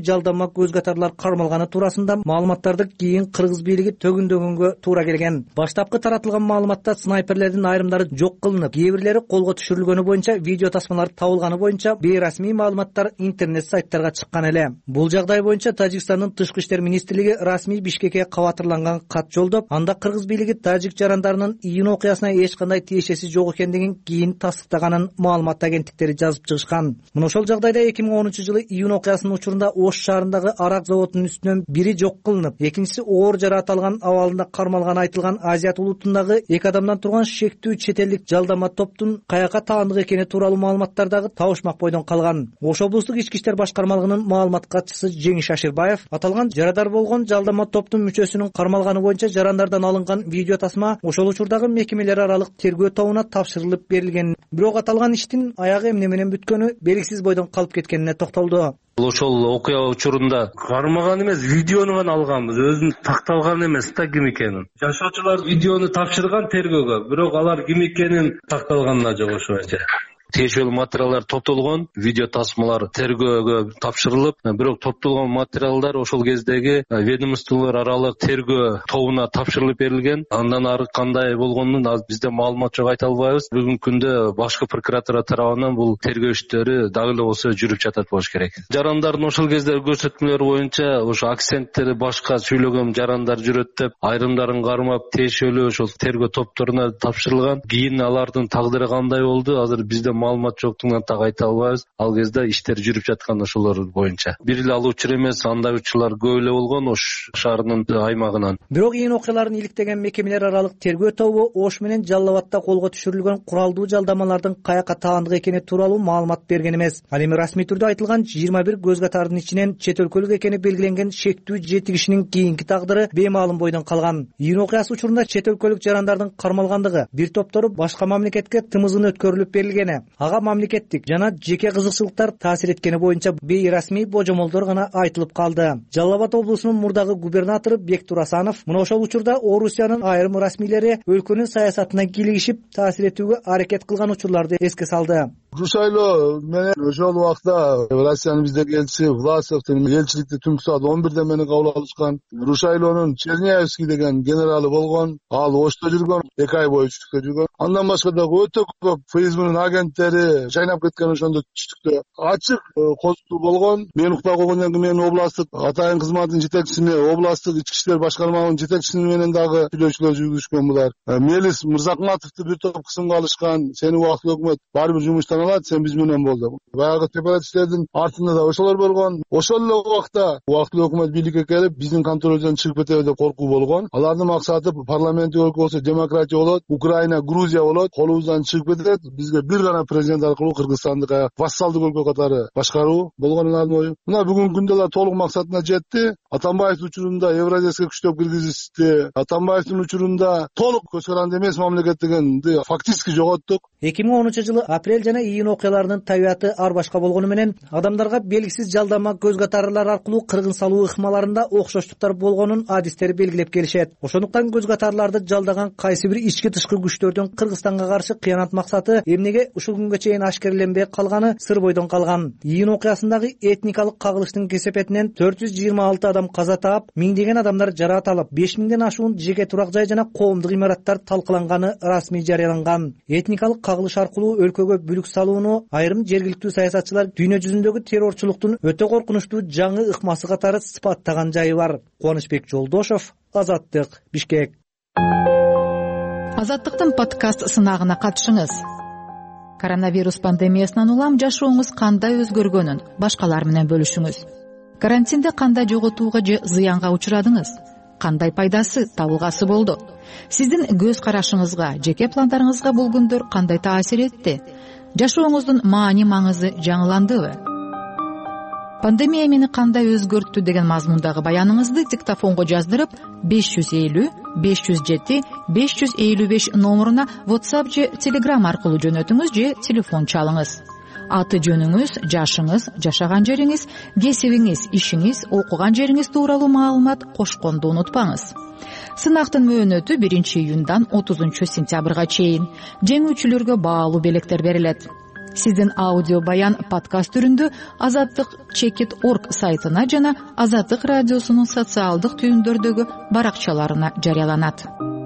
көз катарлар кармалганы туурасында маалыматтарды кийин кыргыз бийлиги төгүндөгөнгө туура келген. Баштапкы таратылган маалыматта снайперлердин айрымдары жок кылынып, кээ бирлери колго түшүрүлгөнү боюнча видео тасмалар табылганы боюнча бейрасмий маалыматтар интернет сайттарга чыккан эле. Бул жагдай боюнча Тажикстандын тышкы иштер министрлиги расмий Бишкекке кабатырланган кат жолдоп, анда кыргыз бийлиги тажик жарандарынын июнь окуясына эч кандай тиешеси жок экендигин кийин тастыктаганын маалымат агенттиктери жазып чыгышкан. Мына ошол жагдайда 2010-жылы июнь окуясынын учурунда Ош шаарындагы арак заводунун үстүнөн бири жок кылынып, экинчиси оор жараат алган абалында кармалганы айтылган Азият улутундагы 2 адамдан турган шектүү чет элдик жалдама топтун каяка таандык экени тууралуу маалыматтар дагы табышмак бойдон калган. Ош облустук ички иштер башкармалыгынын маалымат катчысы Жеңиш Аширбаев аталган жарадар болгон жалдама топтун мүчөсүнүн кармалганы боюнча жарандардан алынган видео тасма ошол учурдагы мекемелер аралык тергөө тобуна тапшырылып берилген. Бирок аталган иштин аягы эмне менен бүткөнү белгисиз бойдон калып кеткенине токтолду. Ошол окуя учурунда кармаган эмес, видеону гана алганбыз. Өзүнүн такталган эмес да ким экенин. Жашоочулар видеону тапшырган тергөөгө, бирок алар ким экенин такталганына жок ошондо. Тиешелүү материалдар топтолгон, видео тасмалар тергөөгө тапшырылып, бирок топтолгон материалдар ошол кездеги ведомстволор аралык тергөө тобуна тапшырылып берилген. Андан ары кандай болгонун бизде маалымат жок, айта албайбыз. Бүгүнкү күндө башкы прокуратура тарабынан бул тергөө иштери дагы эле болсо жүрүп жатат болуш керек. Жарандардын ошол кездеги көрсөтмөлөрү боюнча ошо акценттери башка сүйлөгөн жарандар жүрөт деп айрымдарын кармап тиешелүү ошол тергөө топторуна тапшырылган. Кийин алардын тагдыры кандай болду, азыр бизде маалымат жоктугунан так айта албайбыз. Ал кезде иштер жүрүп жаткан ошолор боюнча. Бир эле алуучу эмес, андай учурлар көп эле болгон Ош шаарынын аймагынан. Бирок июнь окуяларын иликтеген мекемелер аралык тергөө тобу Ош менен Жалал Абадта колго түшүрүлгөн куралдуу жалдамалардын каяка таандык экени тууралуу маалымат берген эмес. Ал эми расмий түрдө айтылган 21 көз катардын ичинен чет өлкөлүк экени белгиленген шектүү 7 кишинин кийинки тагдыры беймаалым бойдон калган. Июнь окуясы учурунда чет өлкөлүк жарандардын кармалгандыгы, бир топтору башка мамлекетке тымызын өткөрүлүп берилгени, ага мамлекеттик жана жеке кызыкчылыктар таасир эткени боюнча бейрасмий божомолдор гана айтылып калды. Жалал Абад облусунун мурдагы губернатору Бектур Асанов мына ошол учурда Орусиянын айрым расмийлери өлкөнүн саясатына кийлигишип таасир этүүгө аракет кылган учурларды эске салды. Рушайло менен ошол убакта Россиянын биздеги элчиси Власовдун элчиликти түнкү саат 11 менен кабыл алышкан. Рушайлонун Черняевский деген генералы болгон. Ал Ошто жүргөн, 2 ай бою түштүктө жүргөн. Андан башка дагы өтө көп ФСБнын агенттери жайнап кеткен ошондо түштүктө ачык козутуу болгон. Мен уктап койгондон кийин мен областтык атайын кызматтын жетекчисине, областтык ички иштер башкармалыгынын жетекчиси менен дагы сүйлөшүүлөр жүргүзүшкөн булар. Мелис Мырзакматовду бир топ кысымга алышкан. Сени убактылуу өкмөт баары бир жумуштан алат, сен биз менен бол деп. Баягы сепаратисттердин артында да ошолор болгон. Ошол эле убакта убактылуу өкмөт бийликке келип, биздин контролдон чыгып кетеби деп коркуу болгон. Алардын максаты парламенттик өлкө болсо демократия болот, Украина, Грузия болот, колубуздан чыгып кетет, бизге бир гана президент аркылуу Кыргызстанды вассалдык өлкө катары башкаруу болгонунун ою. Мына бүгүнкү күндө да толук максатына жетти. Атамбаевдин учурунда Евразияска күчтөп киргизишти. Атамбаевдин учурунда толук көз каранды эмес мамлекет дегенди фактически жоготтук. 2010-жылы апрель жана июнь окуяларынын табияты ар башка болгону менен адамдарга белгисиз жалдама көз катарлар аркылуу кыргын салуу ыкмаларында окшоштуктар болгонун адистер белгилеп келишет. Ошондуктан көз катарларды жалдаган кайсы бир ички тышкы күчтөрдүн Кыргызстанга каршы кыянат максаты эмнеге ушул күнгө чейин ашкерленбей калганы сыр бойдон калган. Июнь окуясындагы этникалык кагылыштын кесепетинен 426 адам каза таап, миңдеген адамдар жараат алып, 5000ден ашуун жеке турак жай жана коомдук имараттар талкаланганы расмий жарыяланган. Этникалык кагылыш аркылуу өлкөгө бүлүк салууну айрым жергиликтүү саясатчылар дүйнө жүзүндөгү террорчулуктун өтө коркунучтуу жаңы ыкмасы катары сыпаттаган жайы бар. Кубанычбек Жолдошов, Азаттык, Бишкек. Азаттыктын подкаст сынагына катышыңыз. Коронавирус пандемиясынан улам жашооңуз кандай өзгөргөнүн башкалар менен бөлүшүңүз. Карантинде кандай жоготууга же зыянга учурадыңыз? Кандай пайдасы, табылгасы болду? Сиздин көз карашыңызга, жеке пландарыңызга бул күндөр кандай таасир этти? Жашооңуздун маани маңызы жаңыландыбы? Пандемия мени кандай өзгөрттү деген мазмундагы баяныңызды диктофонго жаздырып 550-507-555 номуруна WhatsApp же Telegram аркылуу жөнөтүңүз же телефон чалыңыз. Аты жөнүңүз, жашыңыз, жашаган жериңиз, кесибиңиз, ишиңиз, окуган жериңиз тууралуу маалымат кошконду унутпаңыз. Сынактын мөөнөтү 1 июндан 30 сентябрга чейин. Жеңүүчүлөргө баалуу белектер берилет. сиздин аудио баян подкаст түрүндө azatlyk.org сайтына жана Азаттык радиосунун социалдык түйүндөрдөгү баракчаларына жарыяланат.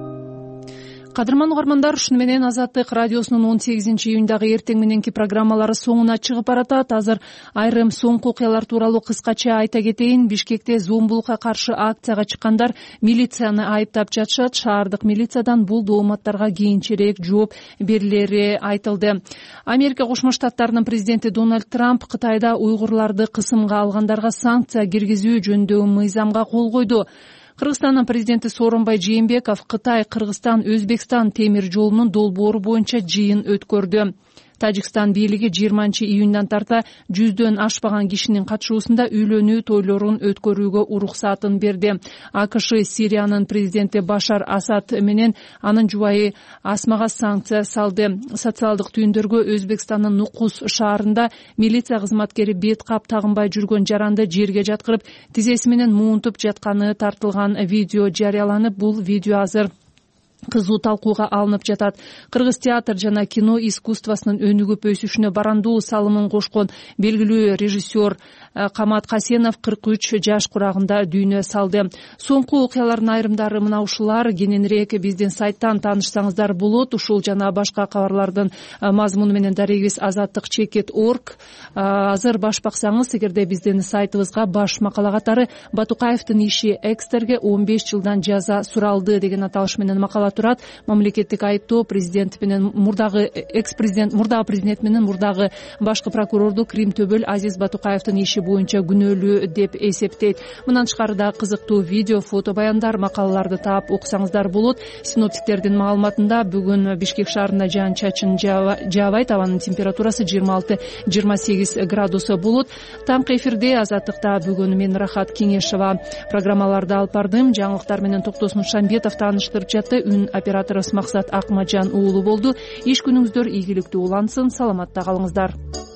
Кадырман угармандар, ушуну менен Азаттык радиосунун 18-июндагы эртең мененки программалары соңуна чыгып баратат. Азыр айрым соңку окуялар тууралуу кыскача айта кетейин. Бишкекте зомбулукка каршы акцияга чыккандар милицияны айыптап жатышат. Шаардык милициядан бул дооматтарга кийинчерээк жооп берилери айтылды. Америка Кошмо Штаттарынын президенти Дональд Трамп Кытайда уйгурларды кысымга алгандарга санкция киргизүү жөнүндөгү мыйзамга кол койду. Кыргызстандын президенти Сооронбай Жээнбеков Кытай, Кыргызстан, Өзбекстан темир жолунун долбоору боюнча жыйын өткөрдү. Тажикстан бийлиги 20-июндан тарта 100дөн ашпаган кишинин катышуусунда үйлөнүү тойлорун өткөрүүгө уруксатын берди. АКШ Сириянын президенти Башар Асад менен анын жубайы Асмага санкция салды. Социалдык түйүндөргө Өзбекстандын Нукус шаарында милиция кызматкери бет кап тагынбай жүргөн жаранды жерге жаткырып, тизеси менен муунтуп жатканы тартылган видео жарыяланып, бул видео азыр кызуу талкууга алынып жатат. Кыргыз театр жана кино искусствосунун өнүгүп өсүшүнө барандуу салымын кошкон белгилүү режиссер Камат Касенов 43 жаш курагында дүйнө салды. Соңку окуялардын айрымдары мына ушулар. Кененирээк биздин сайттан таанышсаңыздар болот. Ушул жана башка кабарлардын мазмуну менен дарегибиз azatlyk.org. Азыр баш баксаңыз, эгерде биздин сайтыбызга баш макала катары Батукаевдин иши экстерге 15 жылдан жаза суралды деген аталыш менен макала турат. Мамлекеттик айыптоо президент менен мурдагы президент менен мурдагы башкы прокурорду Крим Төбөл Азиз Батукаевдин иши боюнча күнөөлүү деп эсептейт. Мындан тышкары да кызыктуу видео, фото баяндар, макалаларды таап окусаңыздар болот. Синоптиктердин маалыматында бүгүн Бишкек шаарында жаан-чачын жаабайт, абанын температурасы 26-28 градус болот. Таңкы эфирде Азаттыкта бүгүн мен Рахат Кеңешова программаларды алып бардым. Жаңылыктар менен Токтосун Шамбетов тааныштырып жатты. Үн операторубуз Максат Акмаджан уулу болду. Иш күнүңүздөр ийгиликтүү улансын, саламатта калыңыздар.